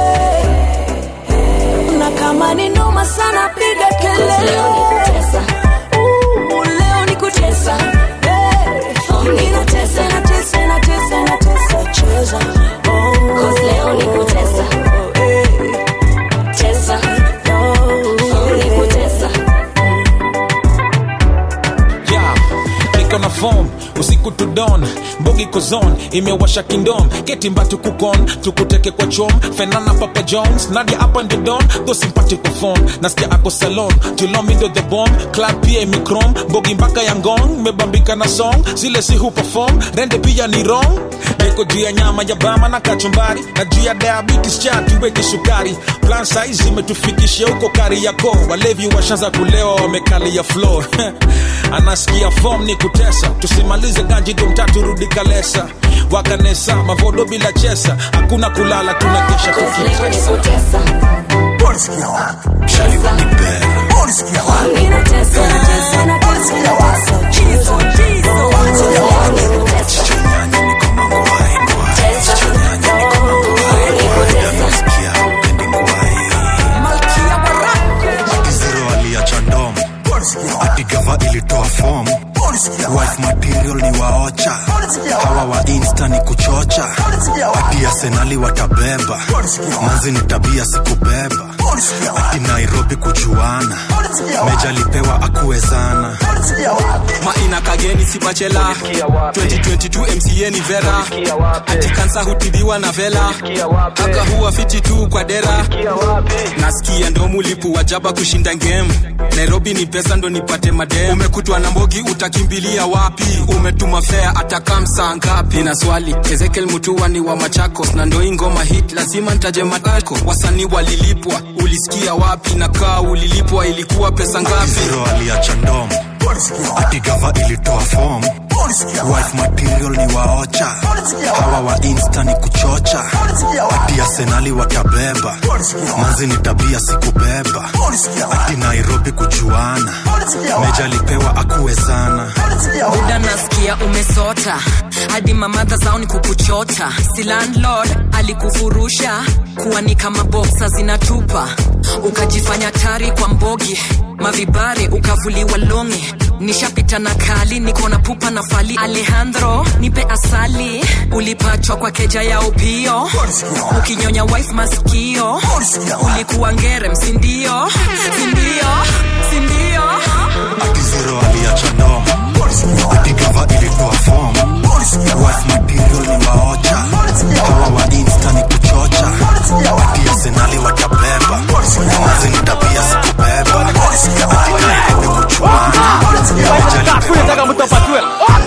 Na kama ni noma sana piga kelele Leo ni kutesa Ooh, leo ni kutesa Hey, ninatesa, natesa, natesa, natesa Cheza oh, Cause leo ni kutesa hey, Tesa oh, ni kutesa Yeah, niko na form Usiku usiku to dawn Bogi kozon imewasha kingdom Ketimba tukukon tukuteke kwa chom Fenana Papa Jones Nadia up on the dawn Go sympathic perform Nasikia ako salon Julomindo the bomb Club P A Mikrom Bogi mpaka yangong Mebambika na song Zile si hu perform Rende pia ni wrong Niko juu ya nyama ya bama na kachumbari Na juu ya diabetes chatu weke sukari Plan size imetufikisha huko kari yako Walevi washanza kulewa wamekali ya floor Anasikia form ni kutesa Tusimalize ganji dumtatu rudi kalesa Wakanesa mavodo bila chesa Hakuna kulala tunakesha tukitesa Polisikia wapi? Shali wa kipera Polisikia wapi? Ninatesa, ninatesa, ninatesa Chizo, chizo Polisikia wapi? Chichonyanya niko mambo wae kwae Chichonyanya niko mambo wae Yanasikia upendi kwae Malkia Barako Atizero aliacha ndomo Atigava ilitoa form Wife material ni waocha Hawa wa insta ni kuchocha Ati Arsenali watabeba Manzi ni tabia sikubeba Ati Nairobi kujuana Meja lipewa akuezana Maina kageni si bachela twenty twenty-two M C A ni vera Ati kansa hutibiwa na vela Haka huwa fiti tu kwa dera Nasikia ndo mulipu wajaba kushinda game Nairobi ni pesa ndo nipate madem Umekutwa na mbogi utakimbilia wapi Umetuma fare atakamsa ngapi Na swali Ezekiel Mutua ni wa Machakos Na ndo ingoma hit lazima ntaje matako Wasani walilipwa ulisikia wapi Na kaa ulilipwa ilikuwa pesa ngapi Zero aliacha ndomo Atigava ilitoa form Wife material ni waocha Hawa wa insta ni kuchocha Ati Arsenali watabeba Manzi ni tabia sikubeba Ati Nairobi kujuana Meja lipewa akuezana Buda nasikia umesota Hadi mamadha zao ni kukuchota Si landlord alikufurusha Kuwa ni kama boxa zinatupa Ukajifanya tari kwa mbogi Mavibare ukavuliwa longi Nishapita na kali niko na pupa na fali Alejandro nipe asali Ulipachwa kwa keja ya upio Ukinyonya wife masikio Ulikuwa ngere msindio Sindio Sindio Ati Zero aliacha ndomo Atigava ilitoa form Wife material ni waocha Hawa wa insta ni kuchocha Ati Arsenali watabeba Manzi ni tabia sikubeba Ati Nairobi kujuana Kuitaka mutapatiwe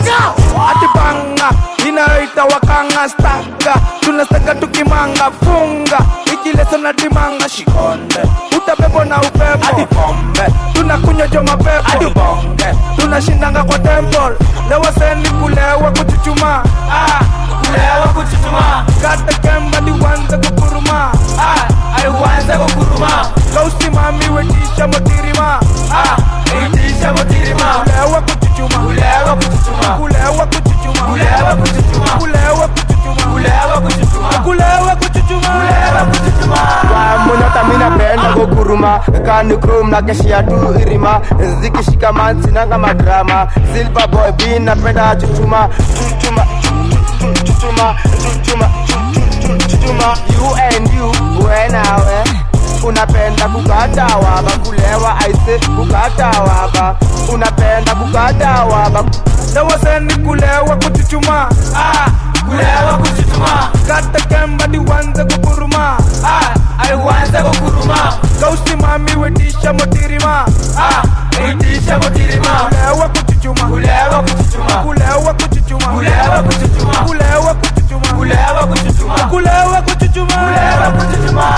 Ati banga inayoita wakanga staka Tunastaka tukimanga funga Ikileso na dimanga shikonde Utabebo na upepo Adi pombe Tunakunywa jo mapepo Adi bonge Tunashindanga kwa temple Lewa seni kulewa kuchuchuma Ah Kulewa kuchuchuma Kata kemba diwanze kukuruma Ah Aiwanze kukuruma Kausi mami wetisha motirima Ah Wetisha motirima Kulewa kuchuchuma Kulewa kuchuchuma Kulewa kuchuchuma Kulewa kuchuchuma Kulewa kuchuchuma Kulewa kuchuchuma Kulewa kuchuchuma Kulewa kuchuchuma Kwa monyota mina penda kukuruma Kani krum na keshia tu irima Zikishika mansi nanga madrama Silver boy bina penda chuchuma Chuchuma Chuchuma Chuchuma Chuchuma You and you Wenawe Unapenda kukata waba Kulewa aise kukata waba Unapenda kukata waba Lewa seni kulewa kuchuchuma Ah Kulewa kuchuchuma Kata kemba diwanze kukuruma Ah Aiwanze kukuruma Kausi mami wetisha motirima Ah Wetisha motirima Kulewa kuchuchuma Kulewa kuchuchuma Kulewa kuchuchuma Kulewa kuchuchuma Kulewa kuchuchuma Kulewa kuchuchuma Kulewa kuchuchuma Kulewa kuchuchuma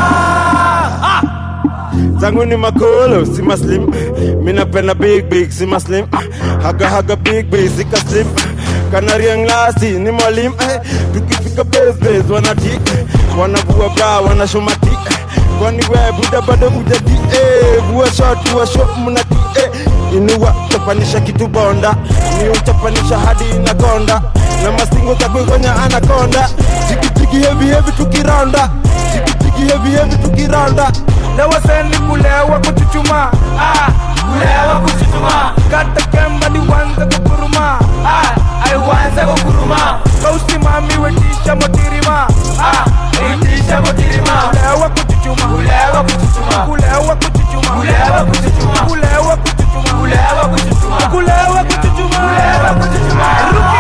Ah Zangu ni makolo, si maslim Mina pena big big, si maslim Haga haga big big, sika slim Kanari ang lasti, ni malim Tukifika base base, wanatik Wanavua bra, wanashomatik Kwani we, buda bado ujati Vua shot, vua shot, munati Inuwa, chapanisha kitu bonda Ni uchapanisha hadi inagonda Na mastingo za kuikonya anakonda Tiki tiki heavy heavy tukironda Tiki tiki heavy heavy tukironda Lewa seni kulewa kuchuchuma Ah, kulewa kuchuchuma Kata kemba diwanze kukuruma Ah, aiwanze kukuruma Kausi mami wetisha motirima Ah, wetisha motirima Kulewa kuchuchuma Kulewa kuchuchuma Kulewa kuchuchuma Kulewa kuchuchuma Kulewa kuchuchuma Kulewa kuchuchuma Kulewa kuchuchuma Kulewa kuchuchuma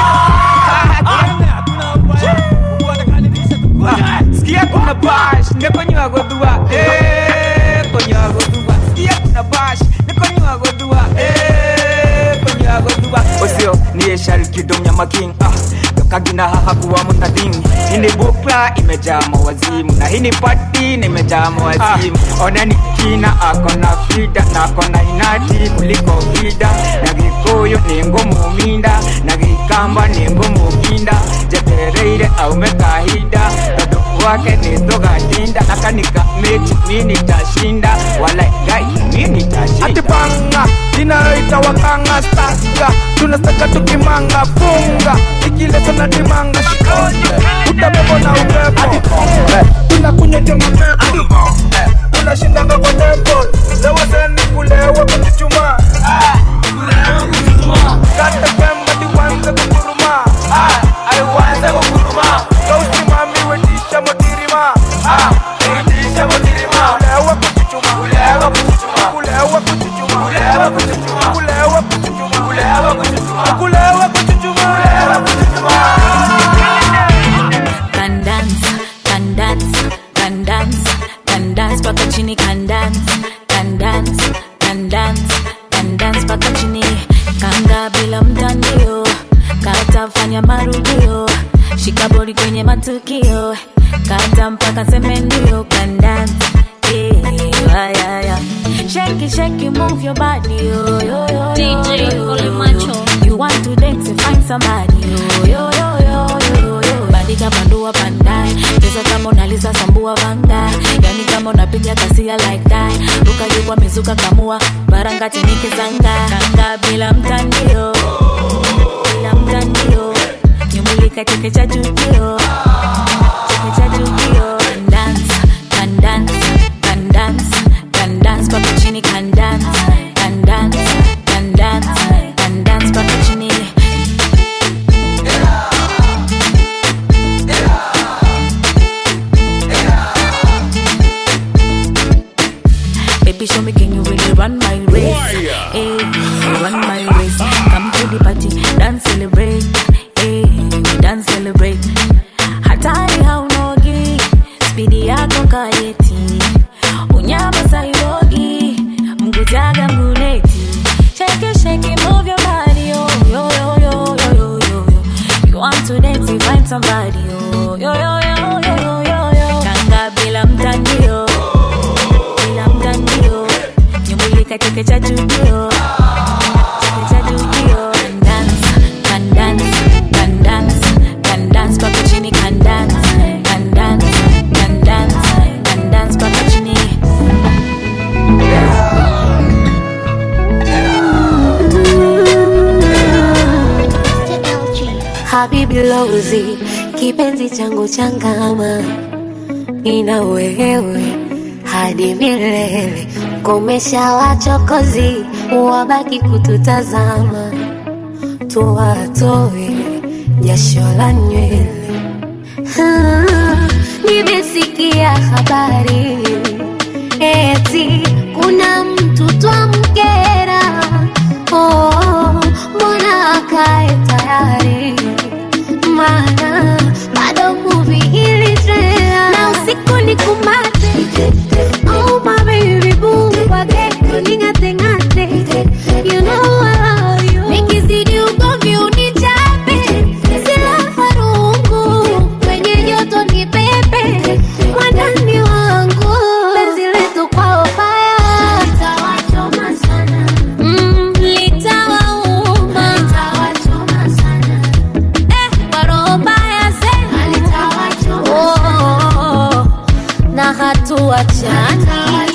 kama king. Ah, Kagina hakuwa mutadini. Hini bukla imejaa mawazimu, na hini party imejaa mawazimu. Ah, ona nikina akona fida, na akona inati kuliko vida. Na gikoyo ni ngumu minda, na gikamba ni ngumu kinda. Jetereire au mekahida, todo wake ni doga dinda. Nakanika mechi mini tashinda, wala gai mini tashinda. Atipanga, inaita wakanga staka. Tunastaka tukimanga funga, ikileso na dimanga shikonye. Utabebo na upepo, tunakunya jema pepo. Tunashindanga kwa temple, lewa zeni kulewa kuchichuma. Kata kemba diwanze kukuruma, aiwanze kukuruma. Kausi mami wetisha motirima, wetisha motirima. Kulewa kuchichuma, kulewa kuchichuma, kulewa kuchichuma, kulewa kuchichuma, kulewa kuchichuma, kulewa kuchichuma, kulewa kuchichuma, kulewa kuchichuma. Can dance, can dance, can dance, can dance paka chini, can dance, can dance, can dance, can dance paka chini. Kanga bila mtandio, kata fanya marudio. Shika body kwenye matukio, kata mpaka seme ndio. Can dance, yeah, yeah, yeah. Shake it, shake it, move your body, yo, yo, yo, D J Ole Macho. You want to dance and find somebody, yo, yo, yo, yo, yo, yo. Bandika pandua pandai, pesa kama unalisa sambua vanga. Yani kama unapiga kasia like that. Ruka jukwa mizuka kamua, baranga chenike zanga. Kanga bila mtandio, bila mtandio. Nyumulika cheke cha jukio, cheke cha jukio. Can dance, can dance, can dance, can dance paka chini, can dance, can dance, can dance, can dance paka chini. Baby, show me, can you really run my race? Hey, run my race. Come to the party, dance, celebrate. Hey, we dance, celebrate. Hatari haunogi, speedy yako kayeti. Unyama sairogi, mgujaga mguleti. Shake it, shake it, move your body, yo, yo, yo, yo, yo, yo, yo. You want to dance, you find somebody, yo, yo, yo, yo, yo, yo, yo, yo. Kanga bila mtandio, bila mtandio. Nyumbulika cheke cha jukio, cheke cha jukio. Can dance, can dance, can dance, can dance paka chini, can dance, can dance, can dance, can dance paka chini. Habibi Lozi, kipenzi changu changama, nina wewe hadi milele. Komesha wachokozi, wabaki kututazama, tuwatoe jasho la nywele. Nimesikia habari eti kuna mtu twamkera. Oh, mbona akae tayari, mana bado movie iliendelea. Na usiku ni kumate, oh my baby boo, wage kuningate ngate. You know I love you. Nikizidi ugomvi unichape, sila farungu, kwenye joto ni pepe, mwandani wangu. Penzi letu kwa fire, litawachoma sana. Mm, litawauma, litawachoma sana. Eh, kwa roho mbaya sema, litawachoma sana. Oh, na hatuachani.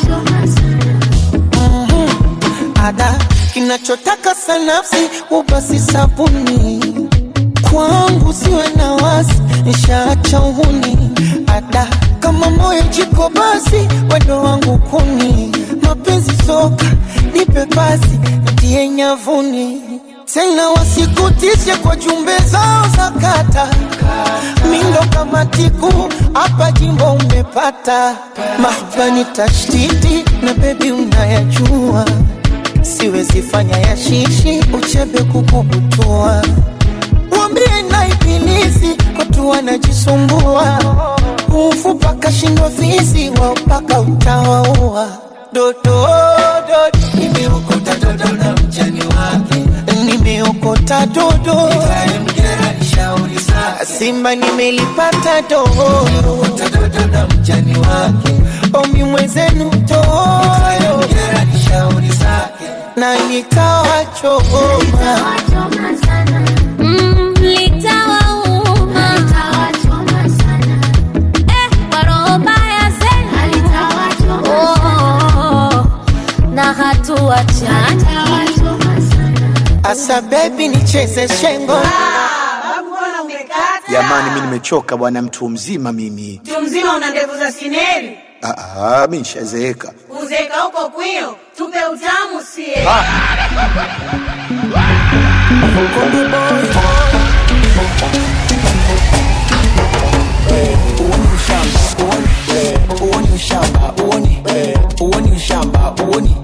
Ada kinachotaka sanafsi ubasi sabuni, kwangu siwe na wasi, nishaacha uhuni. Ada kama moyo jiko basi, wendo wangu kuni. Mapenzi soka, nipe basi, nitie nyavuni. Tena wasikutishe kwa jumbe zao za kata, mindo kama tiku, hapa jimbo umepata. Mahbani tashtiti, na baby unayajua, siwezi fanya ya shishi, uchebe kukubutua. Wambie na ibilisi, watu wanajisumbua. Ufupa kashindwa fisi, wapaka utawaua. Dodo, dodo, nimeokota dodo na mchani wake. Nimeokota dodo, nishauri zake. Simba nimelipata tohoro, watadodo na mjani wake. Omi mwezenu tohoro, mgera nishauri zake. Na nikawa choma, Mm, litawauma. Eh, kwa roho mbaya zenu. Oh, na hatuachani. asa baby nicheze shengo. Jamani mimi nimechoka bwana, mtu mzima mimi. Mtu mzima una ndevu za sineri. Ah ah, mimi nishazeeka. Uzeeka huko kwio, tupe utamu sie. Uoni ushamba, uoni, uoni ushamba, uoni, uoni ushamba, uoni.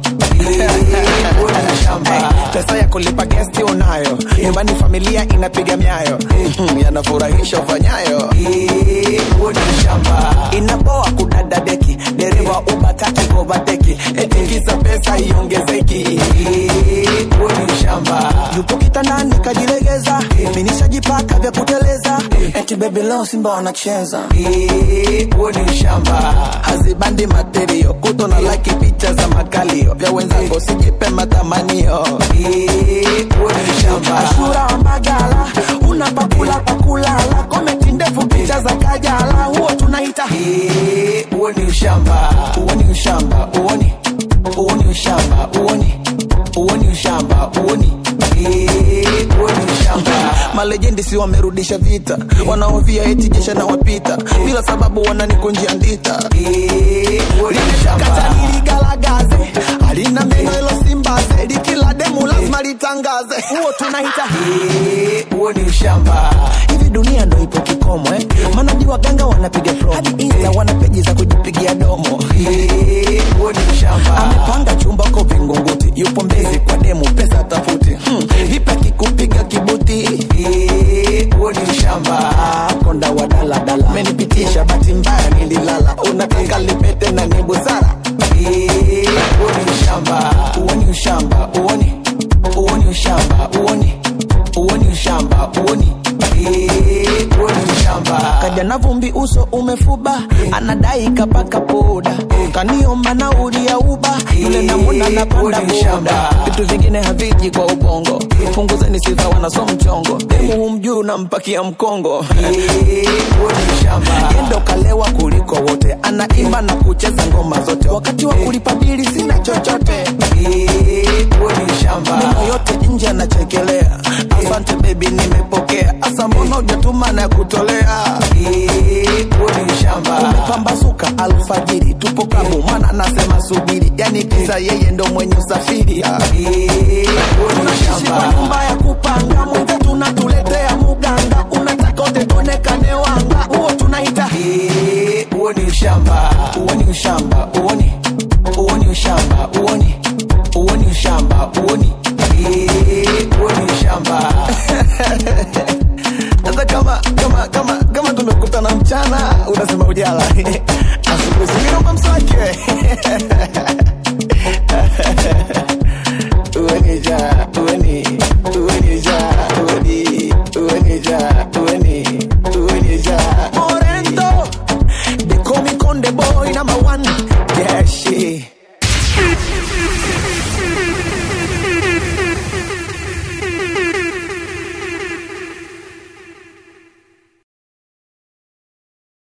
Uoni ushamba. Pesa ya kulipa guest unayo, nyumbani familia inapiga miayo, yanafurahisha ufanyayo. Uoni ushamba. Inapoa kudada deki, dereva ubataki kovateki, eti kisa pesa iongezeki. Uoni ushamba. Yupo kitandani kajilegeza, mimi nishajipaka vya kuteleza, eti baby leo Simba wanacheza. Uoni ushamba. Hazibandi material, kuto na like picha za makalio, vya wenzangu sijipe matamanio. Uoni ushamba. Ashura wa Mbagala, unapakula pakulala, komenti ndefu picha za Kajala, huo tunaita. Uoni ushamba. Uoni ushamba, uoni. Uoni ushamba, uoni. Uoni ushamba, uoni. Uoni ushamba. Malejendi si wamerudisha vita, wanaovia eti jesha na wapita, bila sababu wananikunjia ndita. Uoni ushamba. Kata niligalagaze, alina meno ilo simbaze, likila demu lazima litangaze, huo tunaita. Uoni ushamba. Hivi dunia ndo ipo kikomo eh, manaji waganga wanapiga promo, hadi Insta wana peji za kujipigia domo. Uoni ushamba. Amepanga chumba kwa Vingunguti, yupo Mbezi kwa demu pesa tafuti, hmm. Vipi akikupiga kibuti. Uoni ushamba. Konda wa dala dala, menipitisha bahati mbaya nililala, unataka lipete na ni busara. Uoni ushamba. Uoni ushamba, uoni. Uoni ushamba, uoni. Uoni ushamba, uoni. Uoni ushamba. Kaja na vumbi uso umefuba, anadai kapaka poda, kaniomba na uria uba, yule namuna na panda boda. Vitu vingine haviji kwa ubongo, punguzeni sifa wanaso mchongo, demu humjuu na mpakia mkongo. Uoni ushamba. Yendo kalewa kuliko wote, anaimba na kucheza ngoma zote, wakati wa kulipa bili sina chochote. Uoni ushamba. Neno yote nje anachekelea, asante baby nimepokea, asa mbona hujatuma na kutolea. Uoni ushamba. Umepambazuka alfajiri, tupo kabu mwana nasema subiri, yani kisa yeye ndo mwenye usafiri. Uoni ushamba. Kwa nyumba ya kupanga, mwenze tunatuletea muganga, unataka ote tonekane wanga, huo tunaita. Uoni ushamba. Uoni ushamba, uoni. Uoni ushamba, uoni. Uoni ushamba, uoni. Uoni ushamba. Sasa kama kama kama kama tumekutana mchana, unasema ujala. Asubuhi singine kwa msake. Uoni ja, uoni, uoni ja, uoni, uoni ja, uoni, uoni ja. Morento, they call me Conde boy number one.